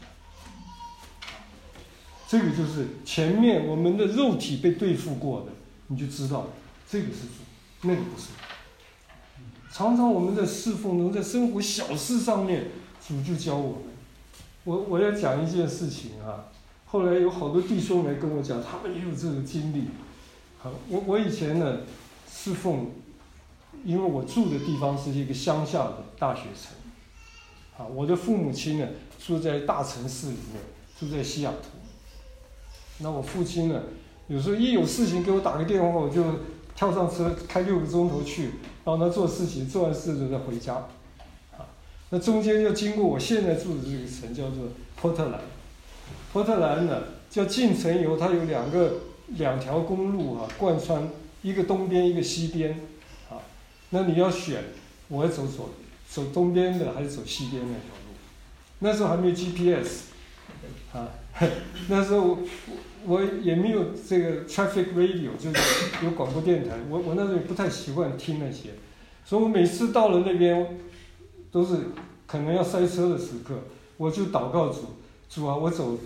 这个就是前面我们的肉体被对付过的，你就知道这个是主，那个不是。常常我们在侍奉中，在生活小事上面，主就教我们。我要讲一件事情后来有好多弟兄来跟我讲，他们也有这个经历。好，我以前呢侍奉，因为我住的地方是一个乡下的大学城。好，我的父母亲呢住在大城市里面，住在西雅图。那我父亲呢，有时候一有事情给我打个电话，我就跳上车开6个钟头去，帮他做事情，做完事就再回家。啊，那中间要经过我现在住的这个城，叫做波特兰。波特兰呢，叫进城以后，它有两条公路啊，贯穿，一个东边，一个西边。啊，那你要选，我要走东边的还是走西边那条路？那时候还没有 GPS， 啊，那时候我也没有这个 traffic radio， 就是有广播电台。我那时候也不太习惯听那些，所以我每次到了那边，都是可能要塞车的时刻，我就祷告主啊，我走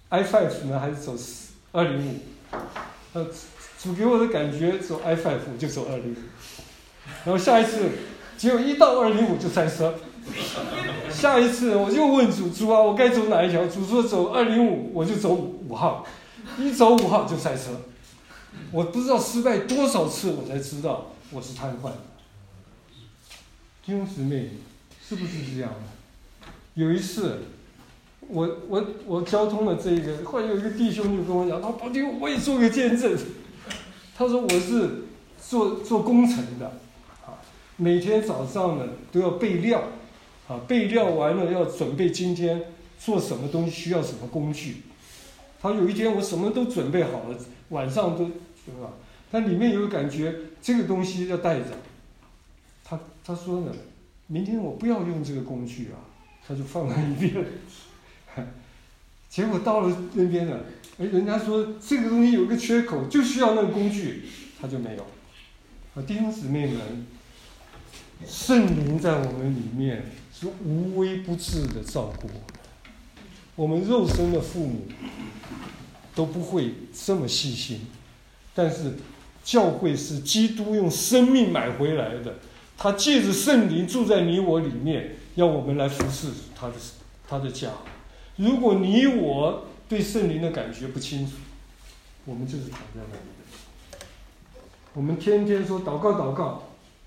I5 呢，还是走205？主给我的感觉走 I5 我就走205，然后下一次结果一到205就塞车。下一次我就问主啊，我该走哪一条？主说走205，我就走5号，一走5号就塞车。我不知道失败多少次，我才知道我是瘫痪的。弟兄姊妹，是不是这样的？有一次，我交通了这个，后来有一个弟兄就跟我讲，他说：“弟兄，我也做个见证。”他说：“我是做工程的，啊，每天早上呢都要备料。”啊，备料完了要准备今天做什么东西，需要什么工具。他有一天我什么都准备好了，晚上都对吧？但里面有感觉这个东西要带着。他说呢，明天我不要用这个工具啊，他就放在一边。结果到了那边了，人家说这个东西有个缺口，就需要那个工具，他就没有。啊，弟兄姊妹们，圣灵在我们里面是无微不至的照顾我们肉身的父母都不会这么细心，但是教会是基督用生命买回来的，他借着圣灵住在你我里面，要我们来服侍他的家。如果你我对圣灵的感觉不清楚，我们就是躺在那里的。我们天天说祷告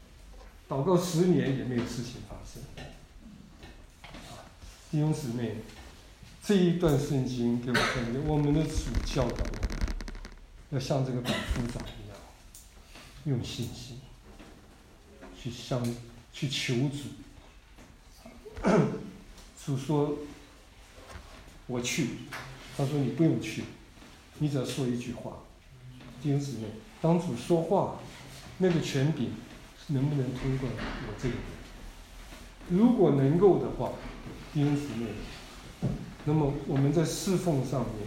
10年也没有事情发生。弟兄姊妹，这一段圣经给我看见，我们的主教导我们要像这个百夫长一样，用信心去求主。主说：“我去。”他说：“你不用去，你只要说一句话。”弟兄姊妹，当主说话，那个权柄能不能通过我这个人？如果能够的话，弟兄姊妹，那么我们在侍奉上面，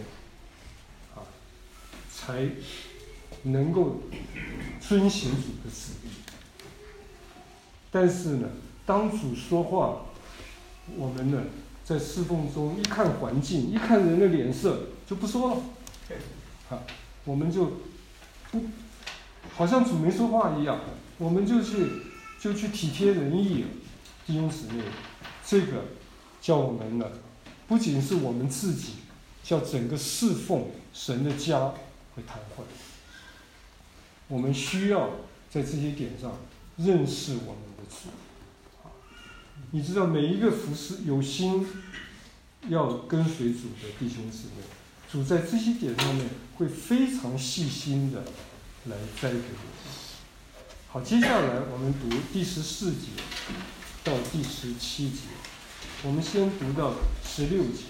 才能够遵行主的旨意。但是呢，当主说话，我们呢在侍奉中一看环境，一看人的脸色，就不说了。我们就不好像主没说话一样，我们就去体贴人意了。弟兄姊妹，这个叫我们呢，不仅是我们自己，叫整个侍奉神的家会瘫痪。我们需要在这些点上认识我们的主。你知道，每一个服侍有心要跟随主的弟兄姊妹，主在这些点上面会非常细心的来栽培我们。好，接下来我们读第14节到第17节。我们先读到16节。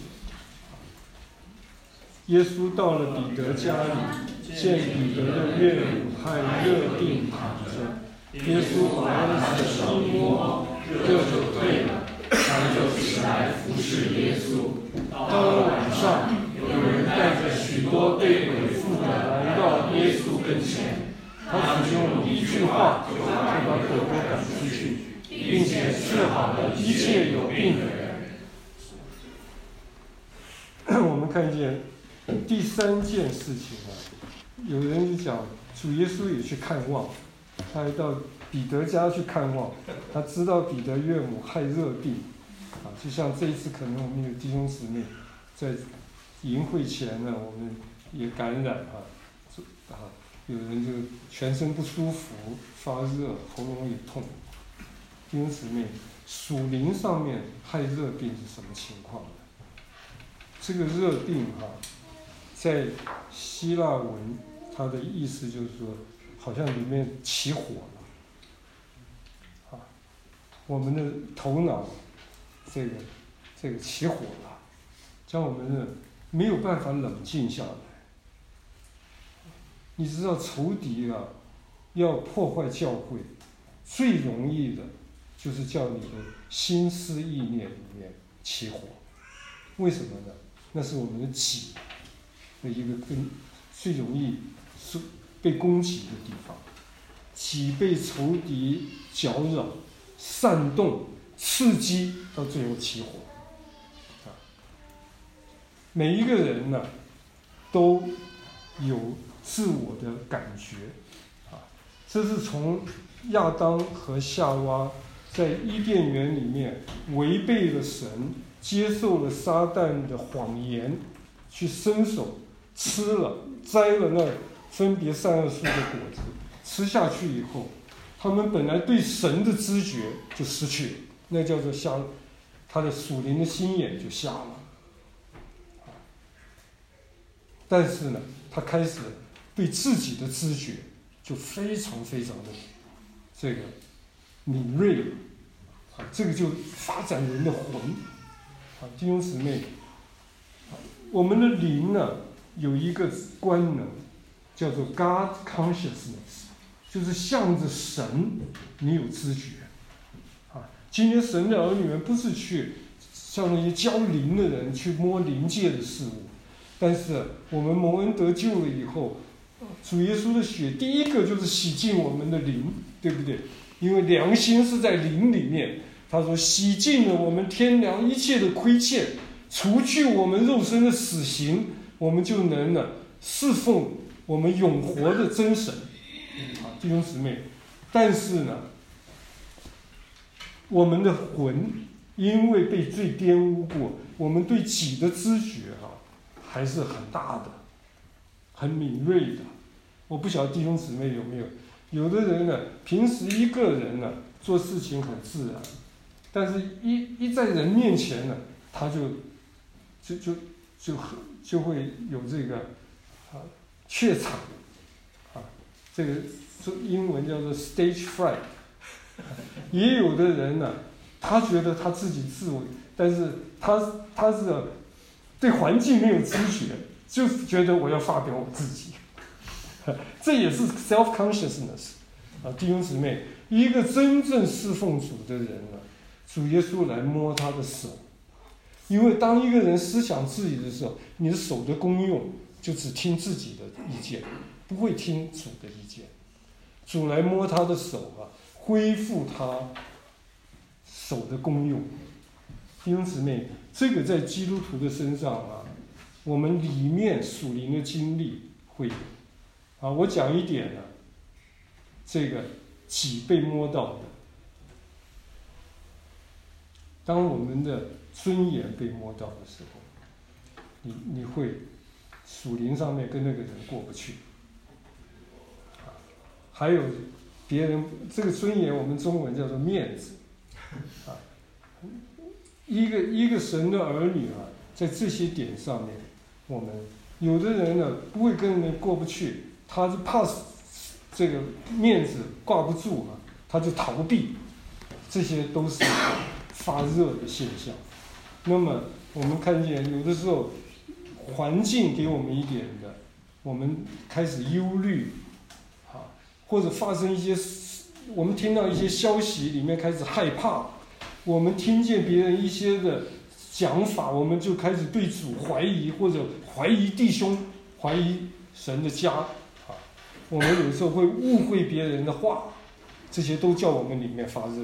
耶稣到了彼得家里，见彼得的岳母和热病躺着，耶稣把他的手一摸，热就退了，他就起来服侍耶稣。到了晚上，有人带着许多被鬼附的来到耶稣跟前，他只用一句话就把鬼都赶出去，并且治好了一切有病的人。我们看见第3件事情有人就讲主耶稣也去看望，他还到彼得家去看望，他知道彼得岳母害热病，就像这一次可能我们有弟兄姊妹在营会前呢，我们也感染有人就全身不舒服、发热、喉咙也痛。弟兄姊妹，属灵上面害热病是什么情况呢？这个热病在希腊文它的意思就是说，好像里面起火了，我们的头脑这个起火了，将我们的没有办法冷静下来。你知道仇敌要破坏教会，最容易的就是叫你的心思意念里面起火。为什么呢？那是我们的己的一个最容易是被攻击的地方。己被仇敌搅扰、煽动、刺激，到最后起火。每一个人呢，都有自我的感觉，这是从亚当和夏娃在伊甸园里面违背了神，接受了撒旦的谎言，去伸手吃了、摘了那分别善恶树的果子，吃下去以后，他们本来对神的知觉就失去了，那叫做瞎，他的属灵的心眼就瞎了。但是呢，他开始对自己的知觉就非常非常的这个敏锐，这个就发展人的魂。弟兄姊妹，我们的灵呢有一个官能叫做 God consciousness， 就是向着神你有知觉。今天神的儿女们不是去像那些教灵的人去摸灵界的事物，但是我们蒙恩得救了以后，主耶稣的血第一个就是洗净我们的灵，对不对？因为良心是在灵里面，他说洗净了我们天良一切的亏欠，除去我们肉身的死刑，我们就能侍奉我们永活的真神。弟兄姊妹，但是呢，我们的魂因为被罪玷污过，我们对己的知觉还是很大的，很敏锐的。我不晓得弟兄姊妹有没有，有的人呢，平时一个人呢做事情很自然，但是一在人面前呢，他就会有这个怯场，这个英文叫做 stage fright。也有的人呢，他觉得他自己自为，但是他是对环境没有知觉，就是觉得我要发表我自己，这也是 self consciousness。弟兄姊妹，一个真正侍奉主的人呢，主耶稣来摸他的手，因为当一个人思想自己的时候，你的手的功用就只听自己的意见，不会听主的意见。主来摸他的手恢复他手的功用。弟兄姊妹，这个在基督徒的身上我们里面属灵的经历会有。我讲一点这个己被摸到的，当我们的尊严被摸到的时候，你会属灵上面跟那个人过不去。还有别人这个尊严，我们中文叫做面子，一个神的儿女在这些点上面，我们有的人呢不会跟人过不去，他是怕这个面子挂不住他就逃避，这些都是发热的现象。那么我们看见有的时候环境给我们一点的，我们开始忧虑。或者发生一些，我们听到一些消息里面开始害怕，我们听见别人一些的讲法，我们就开始对主怀疑，或者怀疑弟兄，怀疑神的家，我们有时候会误会别人的话，这些都叫我们里面发热，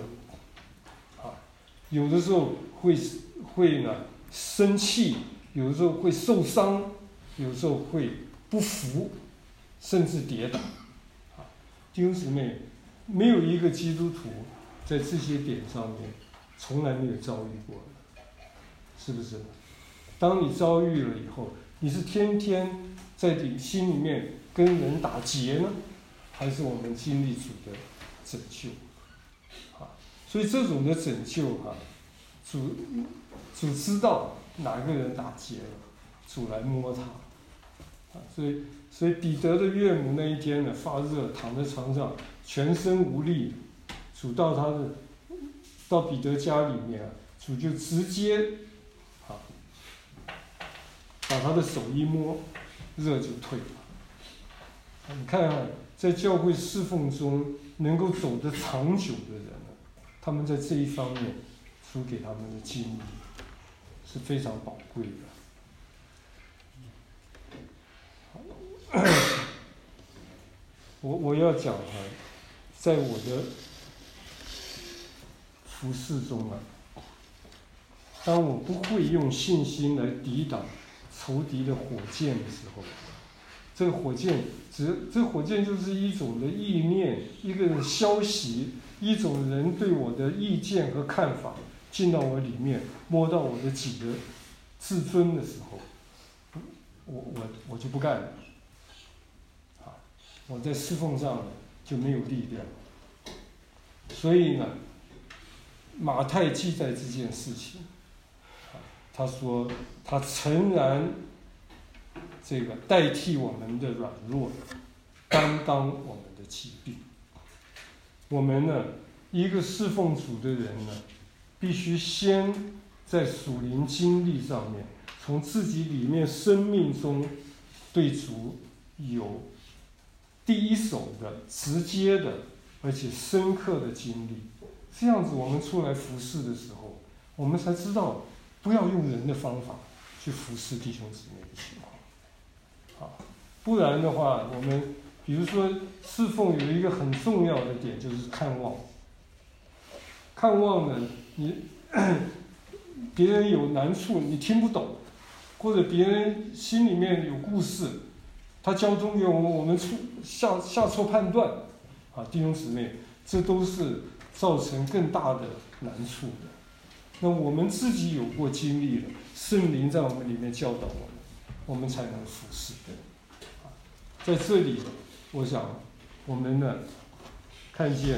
有的时候会呢生气，有的时候会受伤，有的时候会不服，甚至跌倒。弟兄姊妹，没有一个基督徒在这些点上面从来没有遭遇过，是不是？当你遭遇了以后， 你是天天在你心里面跟人打结呢，还是我们经历主的拯救？所以这种的拯救主知道哪个人打结了，主来摸他。所以彼得的岳母那一天呢，发热躺在床上，全身无力。主到彼得家里面，主就直接把他的手一摸，热就退了。你看在教会侍奉中能够走得长久的人呢，他们在这一方面，主给他们的经历是非常宝贵的。我要讲在我的服事中当我不会用信心来抵挡仇敌的火箭的时候，这个火箭就是一种的意念，一个消息，一种人对我的意见和看法进到我里面，摸到我的己的自尊的时候，我就不干了。我在侍奉上就没有力量。所以呢，马太记载这件事情，他说他诚然这个代替我们的软弱，担当我们的疾病。我们呢，一个侍奉主的人呢，必须先在属灵经历上面，从自己里面生命中对主有第一手的、直接的，而且深刻的经历。这样子，我们出来服侍的时候，我们才知道不要用人的方法去服侍弟兄姊妹的情况。不然的话，我们比如说侍奉有一个很重要的点，就是看望。看望呢，别人有难处你听不懂，或者别人心里面有故事，他交通给我们下错判断，弟兄姊妹，这都是造成更大的难处的。那我们自己有过经历了，圣灵在我们里面教导我们才能服侍的。在这里，我想我们呢看见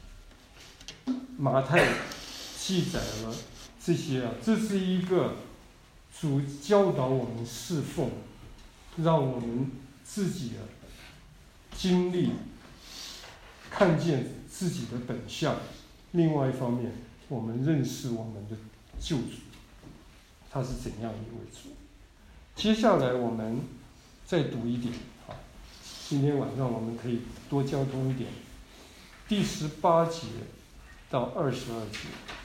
马太记载了这些这是一个主教导我们侍奉，让我们自己经历看见自己的本相。另外一方面，我们认识我们的救主，他是怎样一位主。接下来我们再读一点，今天晚上我们可以多交通一点，第18节到22节。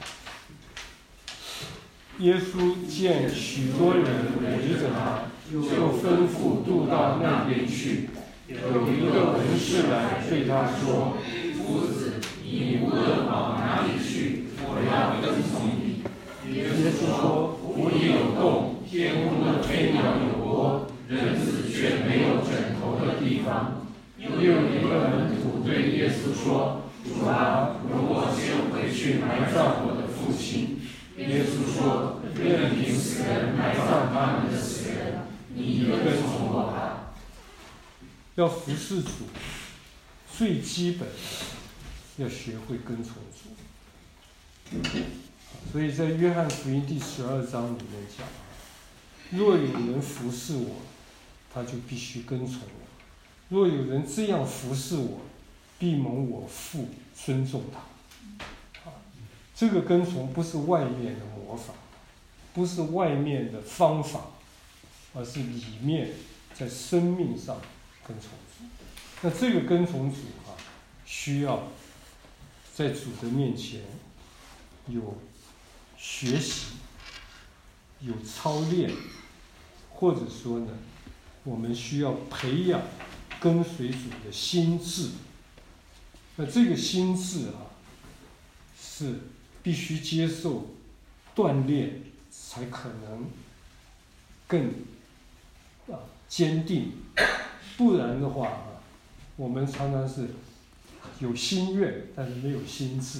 耶稣见许多人围着他，就吩咐渡到那边去。有一个文士来对他说：“ 夫子，你无论往哪里去，我要跟从你。” 耶稣说：“ 湖里有洞，天空的飞鸟有窝，人子却没有枕头的地方。”又有一个门徒对耶稣说：“主啊，容我先回去埋葬我的父亲。”耶稣说：“任凭死人埋葬他们的死人，你跟从我吧。” 要服侍主，最基本的要学会跟从主。所以在约翰福音第12章里面讲，若有人服侍我，他就必须跟从我；若有人这样服侍我，必蒙我父尊重他。这个跟从不是外面的模仿，不是外面的方法，而是里面在生命上跟从主。那这个跟从主需要在主的面前有学习，有操练，或者说呢，我们需要培养跟随主的心智。那这个心智是必须接受锻炼，才可能更坚定。不然的话我们常常是有心愿，但是没有心智。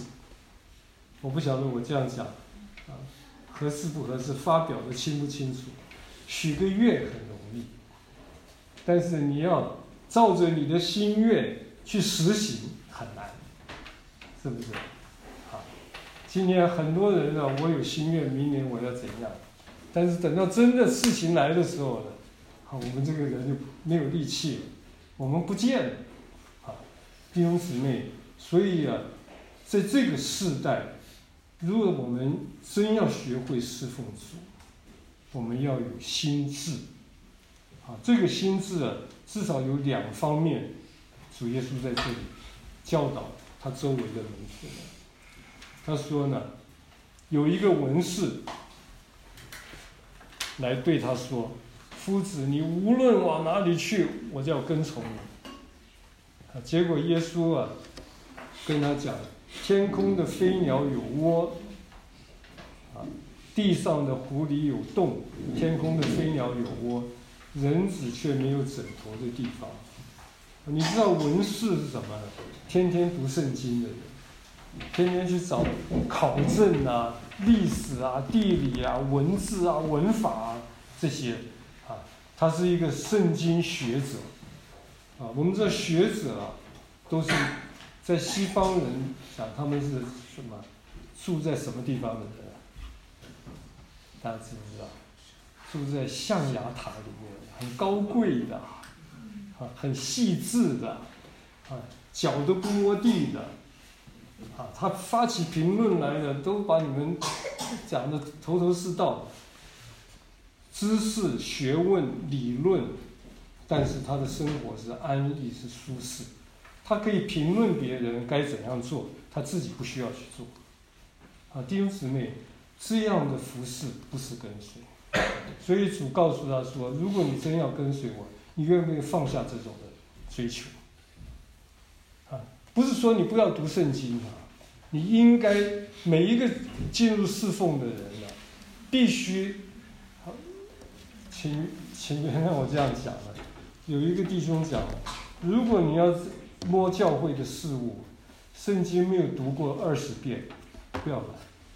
我不晓得我这样讲合适不合适，发表的清不清楚。 许个愿很容易，但是你要照着你的心愿去实行很难，是不是？啊，今年很多人呢，我有心愿，明年我要怎样，但是等到真的事情来的时候呢，我们这个人就没有力气了，我们不见了，弟兄姊妹，所以啊，在这个世代，如果我们真要学会侍奉主，我们要有心志，这个心志啊，至少有2方面，主耶稣在这里教导他周围的门徒们。他说呢，有一个文士来对他说：“夫子，你无论往哪里去，我就要跟从你。”结果耶稣啊，跟他讲：“天空的飞鸟有窝，地上的狐狸有洞，天空的飞鸟有窝，人子却没有枕头的地方。”你知道文士是什么？天天读圣经的人，天天去找考证啊、历史啊、地理啊、文字啊、文法啊这些他是一个圣经学者我们这学者都是在西方人讲他们是什么住在什么地方的人大家知不知道？住在象牙塔里面，很高贵的很细致的脚都不摸地的他发起评论来的都把你们讲的头头是道，知识、学问、理论，但是他的生活是安逸、是舒适。他可以评论别人该怎样做，他自己不需要去做。弟兄姊妹，这样的服事不是跟随。所以主告诉他说：“如果你真要跟随我，你愿不愿意放下这种的追求？不是说你不要读圣经你应该每一个进入侍奉的人必须，请原谅我这样讲有一个弟兄讲，如果你要摸教会的事物，圣经没有读过20遍，不要来。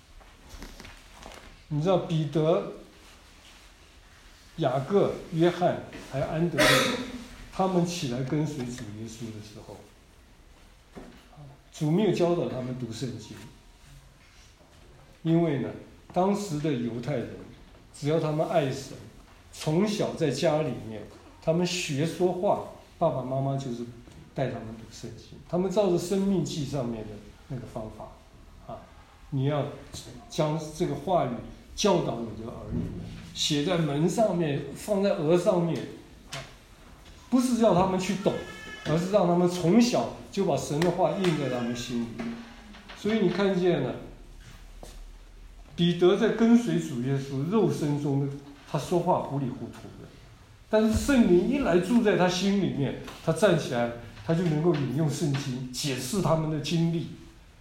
你知道彼得、雅各、约翰还有安德烈，他们起来跟随主耶稣的时候，主没有教导他们读圣经，因为呢，当时的犹太人，只要他们爱神，从小在家里面，他们学说话，爸爸妈妈就是带他们读圣经，他们照着生命记上面的那个方法你要将这个话语教导你的儿女，写在门上面，放在额上面不是叫他们去懂，而是让他们从小就把神的话印在他们心里。所以你看见了彼得在跟随主耶稣肉身中他说话糊里糊涂的，但是圣灵一来住在他心里面，他站起来，他就能够引用圣经解释他们的经历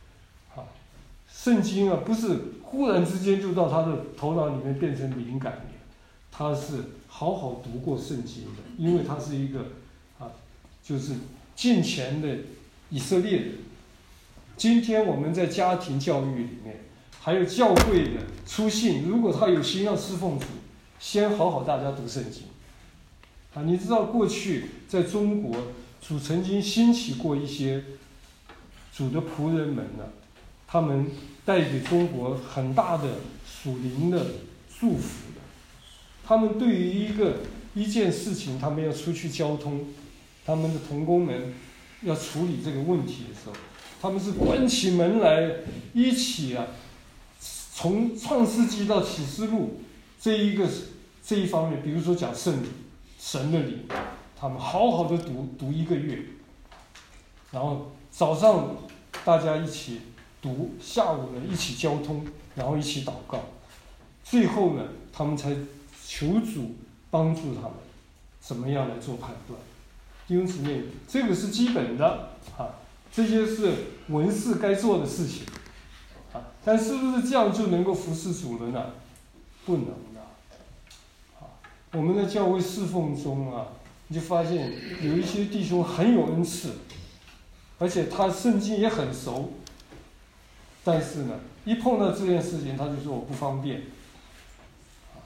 圣经不是忽然之间就到他的头脑里面变成灵感的，他是好好读过圣经的，因为他是一个就是敬虔的以色列人。今天我们在家庭教育里面，还有教会的出信，如果他有心要侍奉主，先好好大家读圣经你知道过去在中国，主曾经兴起过一些主的仆人们他们带给中国很大的属灵的祝福的。他们对于一件事情，他们要出去交通，他们的同工们要处理这个问题的时候，他们是关起门来一起从创世纪到启示录这一方面，比如说讲圣灵、神的灵，他们好好的读1个月，然后早上大家一起读，下午呢一起交通，然后一起祷告，最后呢他们才求主帮助他们怎么样来做判断。弟兄姊妹，这个是基本的这些是文士该做的事情但是不是这样就能够服侍主了呢？不能的我们在教会侍奉中你就发现有一些弟兄很有恩赐，而且他圣经也很熟，但是呢一碰到这件事情他就说我不方便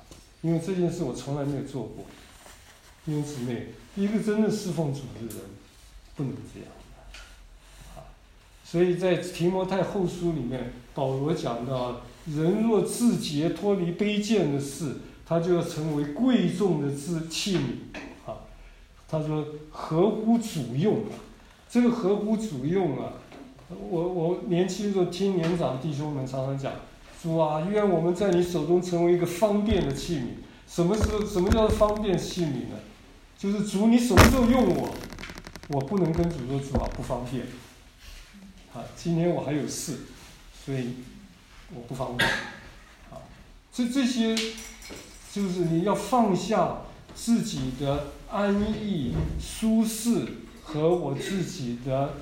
因为这件事我从来没有做过。弟兄姊妹，一个真的侍奉主的人不能这样的。所以在提摩太后书里面，保罗讲到，人若自洁脱离卑贱的事，他就要成为贵重的器皿。他说合乎主用。这个合乎主用啊，我年轻的时候听年长弟兄们常常讲，主啊，愿我们在你手中成为一个方便的器皿。什么叫方便器皿呢？就是主，你什么时候用我不能跟主说，主啊，不方便。今天我还有事，所以我不方便。这些就是你要放下自己的安逸、舒适和我自己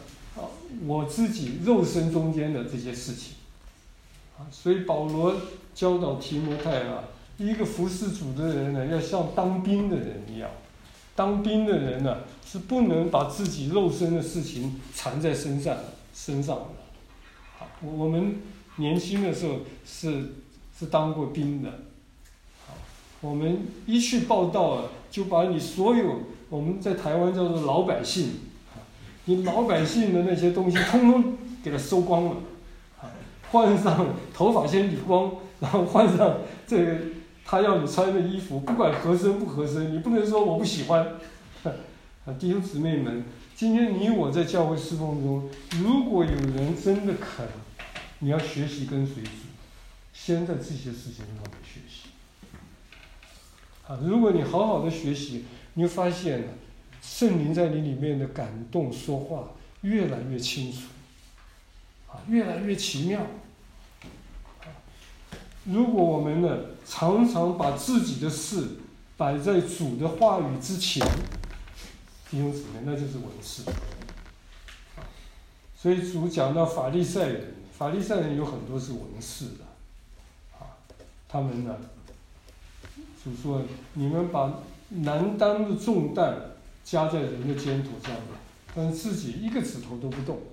肉身中间的这些事情。所以保罗教导提摩太一个服侍主的人呢，要像当兵的人一样。当兵的人呢，是不能把自己肉身的事情缠在身上的。我们年轻的时候是当过兵的。我们一去报道了，就把你所有我们在台湾叫做老百姓，你老百姓的那些东西通通给它收光了，换上头发先理光，然后换上这个他要你穿的衣服，不管合身不合身，你不能说我不喜欢。弟兄姊妹们，今天你我在教会侍奉中，如果有人真的肯，你要学习跟随主，先在这些事情上面学习。如果你好好的学习，你会发现圣灵在你里面的感动说话越来越清楚，越来越奇妙。如果我们呢常常把自己的事摆在主的话语之前，弟兄姊妹，那就是文士。所以主讲到法利赛人有很多是文士的，他们呢，主说你们把难担的重担加在人的肩头上的，但是自己一个指头都不动。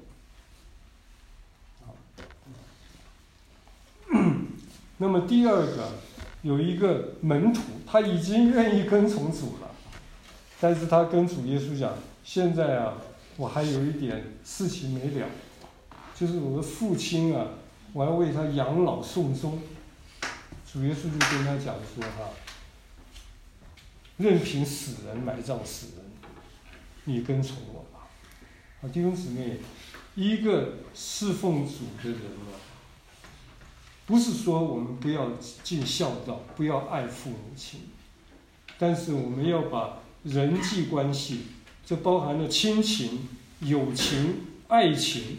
那么第二个，有一个门徒，他已经愿意跟从主了，但是他跟主耶稣讲，现在我还有一点事情没了，就是我的父亲我要为他养老送终。主耶稣就跟他讲说任凭死人埋葬死人，你跟从我吧。弟兄姊妹，一个侍奉主的人不是说我们不要尽孝道，不要爱父母亲，但是我们要把人际关系，这包含了亲情、友情、爱情，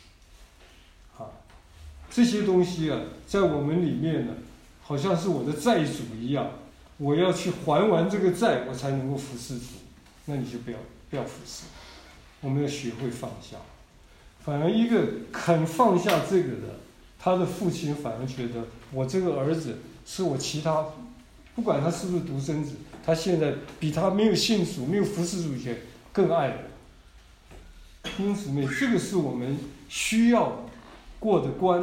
这些东西在我们里面呢，好像是我的债主一样，我要去还完这个债，我才能够服侍主。那你就不要服侍。我们要学会放下。反而一个肯放下这个的，他的父亲反而觉得我这个儿子是我其他，不管他是不是独生子，他现在比他没有信主、没有服侍主以前更爱我。因此呢，这个是我们需要过的关。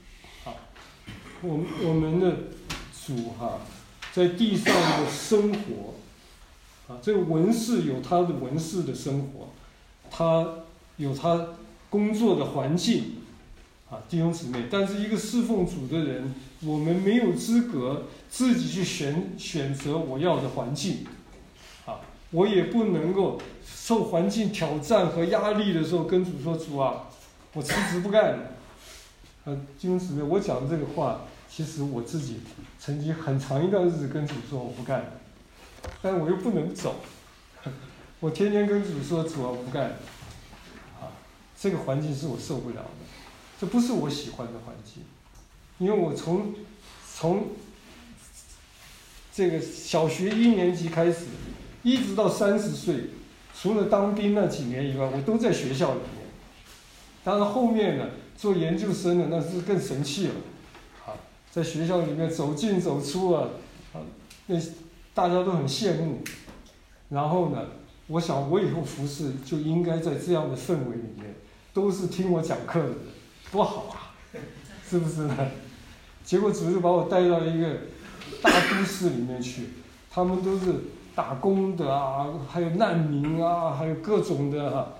我们的主在地上的生活，这个文士有他的文士的生活，他有他工作的环境，弟兄姊妹。但是一个侍奉主的人，我们没有资格自己去选择我要的环境，我也不能够受环境挑战和压力的时候跟主说，主啊，我辞职不干了。弟兄姊妹，我讲这个话，其实我自己曾经很长一段日子跟主说我不干了，但我又不能走，我天天跟主说，主啊，我不干了。这个环境是我受不了的，这不是我喜欢的环境。因为我从这个小学1年级开始，一直到30岁，除了当兵那几年以外，我都在学校里面。当然后面呢，做研究生的那是更神气了，在学校里面走进走出那大家都很羡慕。然后呢，我想我以后服侍就应该在这样的氛围里面，都是听我讲课的人，多好啊，是不是呢？结果主就把我带到一个大都市里面去，他们都是打工的啊，还有难民啊，还有各种的啊。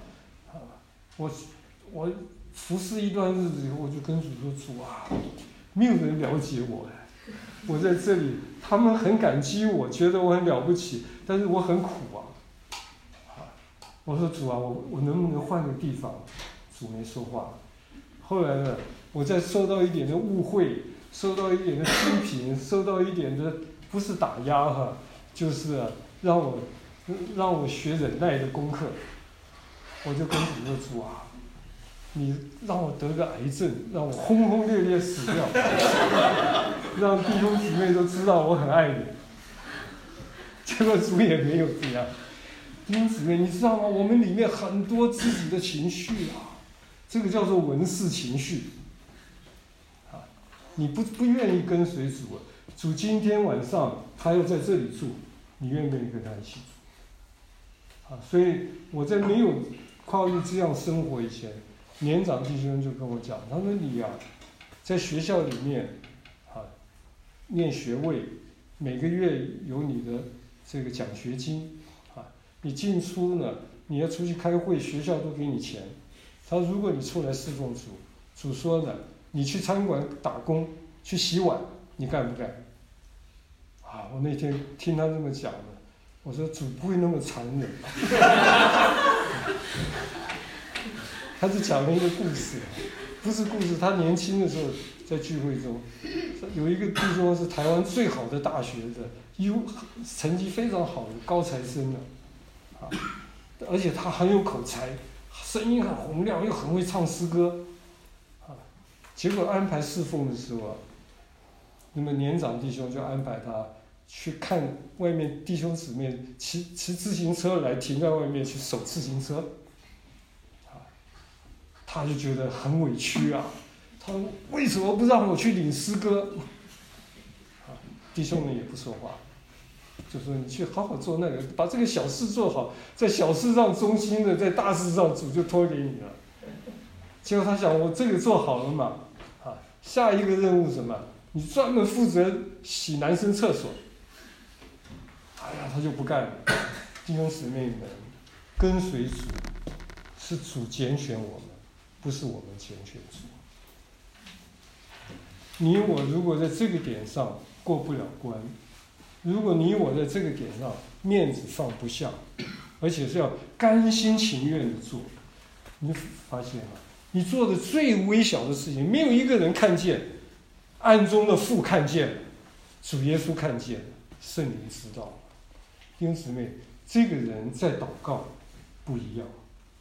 我服侍一段日子以后，我就跟主说：主啊，没有人了解我，我在这里，他们很感激我，觉得我很了不起，但是我很苦啊。我说主啊，我能不能换个地方？主没说话。后来呢，我再受到一点的误会，受到一点的批评，受到一点的不是打压哈，就是让我学忍耐的功课。我就跟主说：主啊，你让我得个癌症，让我轰轰烈烈死掉，让弟兄姊妹都知道我很爱你。结果主也没有这样。弟兄姊妹，你知道吗？我们里面很多自己的情绪啊，这个叫做文士情绪。你不愿意跟随主，主今天晚上他要在这里住，你愿不愿意跟他一起住？所以我在没有跨入这样生活以前，年长弟兄就跟我讲，他说你在学校里面念学位，每个月有你的这个奖学金，你进出呢，你要出去开会，学校都给你钱。他说如果你出来侍奉主，主说呢，你去餐馆打工，去洗碗，你干不干？我那天听他这么讲的，我说主不会那么残忍。他是讲了一个故事，不是故事。他年轻的时候在聚会中，有一个弟兄是台湾最好的大学的，成绩非常好的高材生而且他很有口才，声音很洪亮，又很会唱诗歌，结果安排侍奉的时候那么年长弟兄就安排他去看外面弟兄姊妹骑自行车来停在外面去守自行车，他就觉得很委屈啊，他说为什么不让我去领诗歌？弟兄们也不说话。就说你去好好做那个，把这个小事做好，在小事上忠心的，在大事上主就托给你了。结果他想，我这个做好了嘛，下一个任务是什么？你专门负责洗男生厕所。他就不干了。弟兄姊妹们，跟随主是主拣选我们，不是我们拣选主。你我如果在这个点上过不了关，如果你我在这个点上面子放不下，而且是要甘心情愿的做，你发现你做的最微小的事情，没有一个人看见，暗中的父看见，主耶稣看见，圣灵知道。弟兄姊妹，这个人在祷告不一样，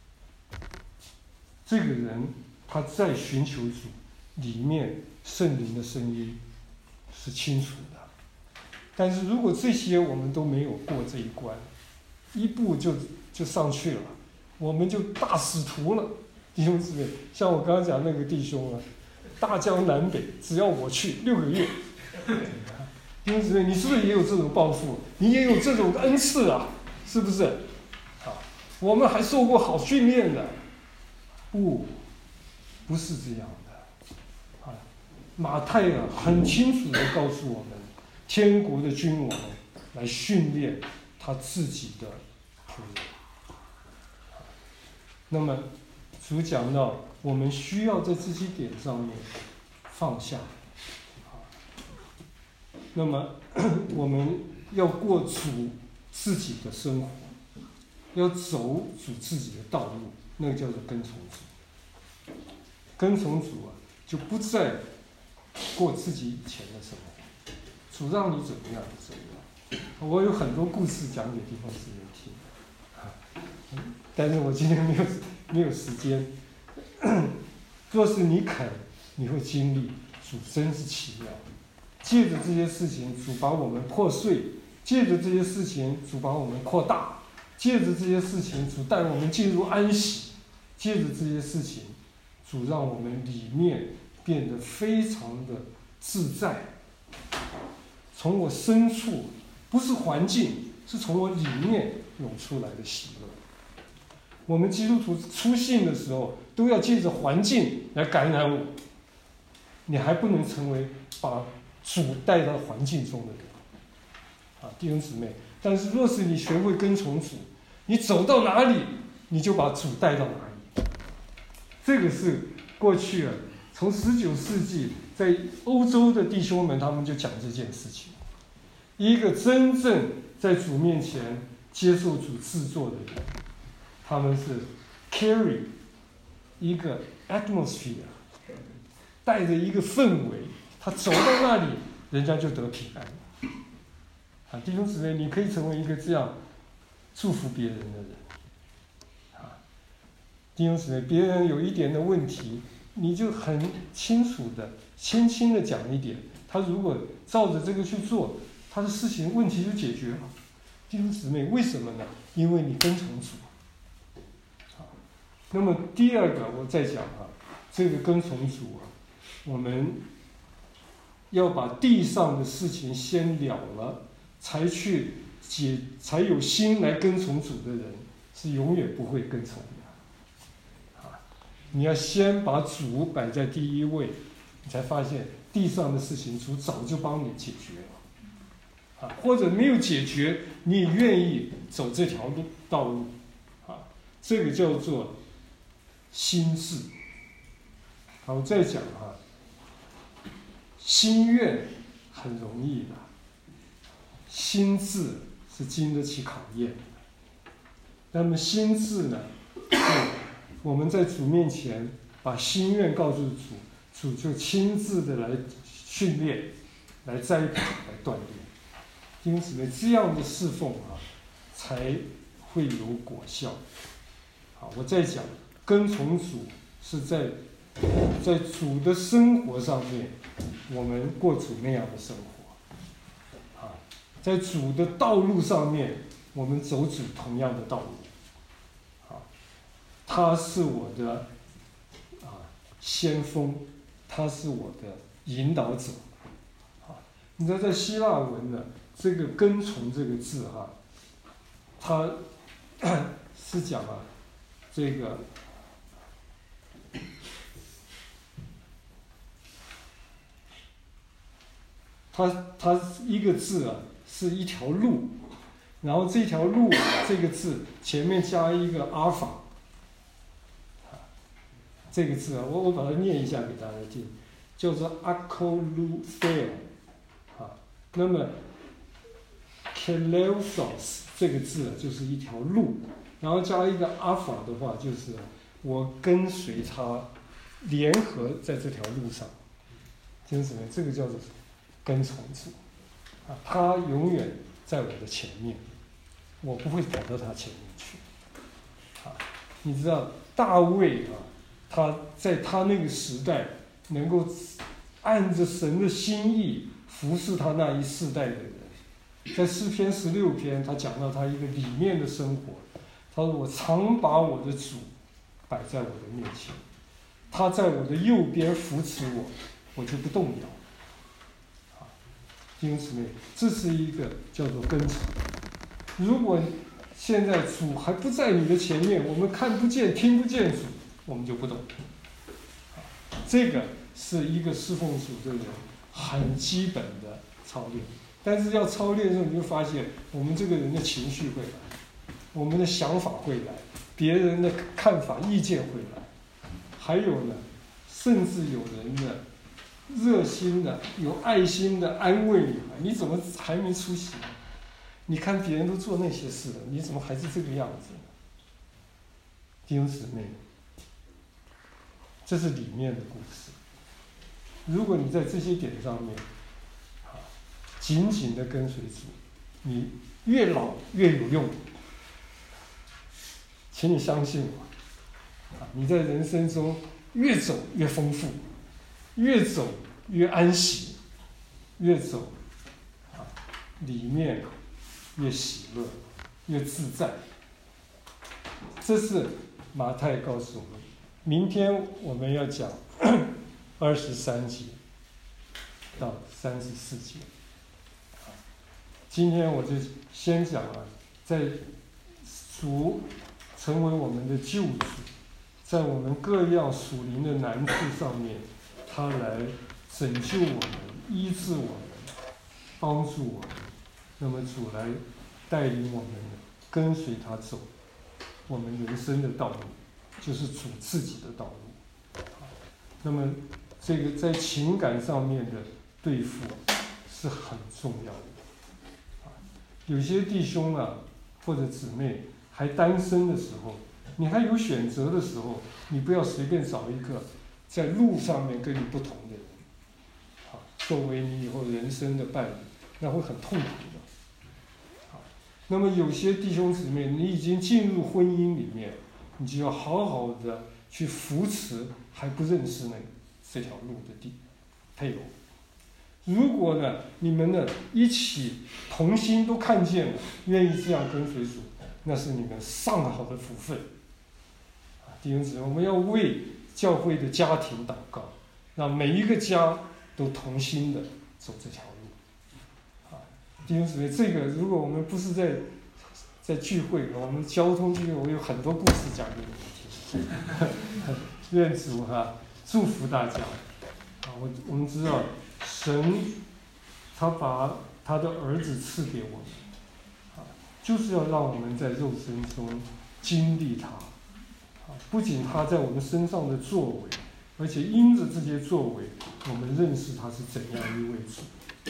这个人他在寻求主，里面圣灵的声音是清楚的。但是如果这些我们都没有过这一关，一步就上去了，我们就大使徒了。弟兄姊妹，像我刚刚讲那个弟兄大江南北，只要我去6个月。弟兄姊妹，你是不是也有这种抱负？你也有这种恩赐啊？是不是？我们还受过好训练的。不是这样的。马太很清楚地告诉我们，天国的君王来训练他自己的仆人。那么主讲到，我们需要在这些点上面放下。那么我们要过主自己的生活，要走主自己的道路，那个叫做跟从主。跟从主就不再过自己以前的生活，主让你怎么样就怎么样。我有很多故事讲给弟兄姊妹听，但是我今天没有时间。若是你肯，你会经历主真是奇妙。借着这些事情，主把我们破碎；借着这些事情，主把我们扩大；借着这些事情，主带我们进入安息；借着这些事情，主让我们里面变得非常的自在。从我深处，不是环境，是从我里面涌出来的喜乐。我们基督徒出信的时候，都要借着环境来感染我。你还不能成为把主带到环境中的人，弟兄姊妹。但是若是你学会跟从主，你走到哪里，你就把主带到哪里。这个是过去从19世纪在欧洲的弟兄们，他们就讲这件事情。一个真正在主面前接受主制作的人，他们是 carry 一个 atmosphere， 带着一个氛围，他走到那里，人家就得平安。弟兄姊妹，你可以成为一个这样祝福别人的人。弟兄姊妹，别人有一点的问题，你就很清楚的、轻轻的讲一点，他如果照着这个去做，他的事情问题就解决了。弟兄姊妹，为什么呢？因为你跟从主。那么第二个，我再讲这个跟从主我们要把地上的事情先了了，才有心来跟从主的人，是永远不会跟从的。你要先把主摆在第一位，你才发现地上的事情主早就帮你解决了。或者没有解决，你也愿意走这条道路。这个叫做心志。好，我再讲心愿很容易的，心志是经得起考验。那么心志呢，我们在主面前把心愿告诉主，主就亲自的来训练、来栽培、来锻炼。因此呢，这样的侍奉才会有果效。好，我再讲，跟从主是在主的生活上面，我们过主那样的生活。在主的道路上面，我们走主同样的道路。他是我的先锋，他是我的引导者。你知道在希腊文呢，这个跟从这个字它是讲这个它一个字是一条路，然后这条路这个字前面加一个阿尔法。这个字我把它念一下给大家听，叫做 akolutheo。那么 keleuthos 这个字就是一条路，然后加一个阿法的话，就是我跟随他，联合在这条路上。听什么？这个叫做跟从主。他永远在我的前面，我不会跑到他前面去。你知道大卫他在他那个时代能够按着神的心意服侍他那一世代的人，在诗篇16篇，他讲到他一个里面的生活。他说：“我常把我的主摆在我的面前，他在我的右边扶持我，我就不动摇。”弟兄姊妹，这是一个叫做跟从。如果现在主还不在你的前面，我们看不见、听不见主，我们就不懂。这个是一个侍奉主的人很基本的操练。但是要操练的时候，你就发现我们这个人的情绪会来，我们的想法会来，别人的看法、意见会来，还有呢，甚至有人呢，热心的、有爱心的安慰你：“你怎么还没出息？你看别人都做那些事了，你怎么还是这个样子呢？”弟兄姊妹，这是里面的故事。如果你在这些点上面紧紧的跟随主，你越老越有用。请你相信我，你在人生中越走越丰富，越走越安息，越走里面越喜乐，越自在。这是马太告诉我们。明天我们要讲23节到34节。今天我就先讲在主成为我们的救主，在我们各样属灵的难处上面，他来拯救我们， 医治我们，帮助我们。那么主来带领我们，跟随他走我们人生的道路，就是主自己的道路。那么这个在情感上面的对付是很重要的。有些弟兄啊或者姊妹还单身的时候，你还有选择的时候，你不要随便找一个在路上面跟你不同的人，作为你以后人生的伴侣，那会很痛苦的。那么有些弟兄姊妹，你已经进入婚姻里面，你就要好好的去扶持还不认识这条路的配偶。如果呢，你们呢一起同心都看见了，愿意这样跟随主，那是你们上好的福分。弟兄姊妹，我们要为教会的家庭祷告，让每一个家都同心的走这条路。弟兄姊妹，这个如果我们不是在聚会，我们交通聚会，我有很多故事讲给你们听。愿主祝福大家。我们知道神他把他的儿子赐给我们，就是要让我们在肉身中经历他。不仅他在我们身上的作为，而且因着这些作为，我们认识他是怎样一位主。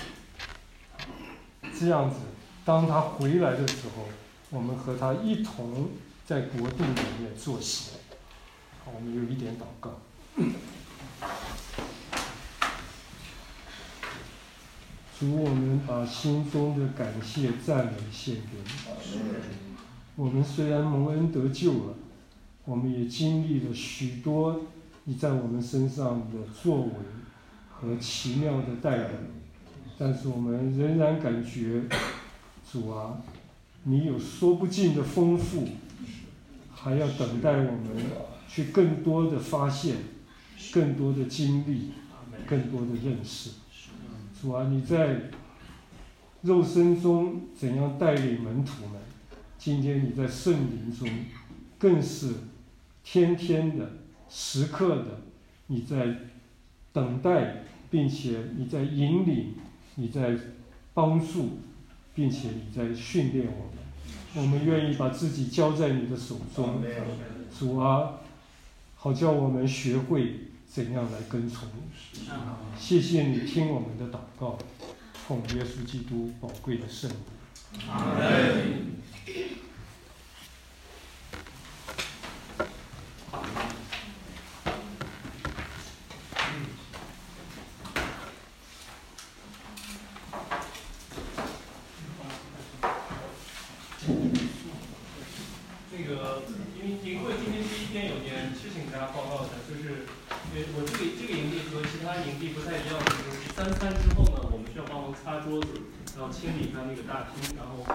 这样子，当他回来的时候，我们和他一同在国度里面坐席。我们有一点祷告。主，我们把心中的感谢、赞美献给你。我们虽然蒙恩得救了，我们也经历了许多你在我们身上的作为和奇妙的带领，但是我们仍然感觉，主啊，你有说不尽的丰富，还要等待我们去更多的发现，更多的经历，更多的认识。主啊，你在肉身中怎样带领门徒们，今天你在圣灵中更是天天的、时刻的，你在等待，并且你在引领，你在帮助，并且你在训练我们。我们愿意把自己交在你的手中，主啊，好叫我们学会怎样来跟从你。谢谢你听我们的祷告，奉耶稣基督宝贵的圣名。阿门。 因为营会今天第一天有件事情给大家报告一下，就是我这个营地和其他营地不太一样，就是3餐之后呢，我们需要帮忙擦桌子，然后清理一下那个大厅，然后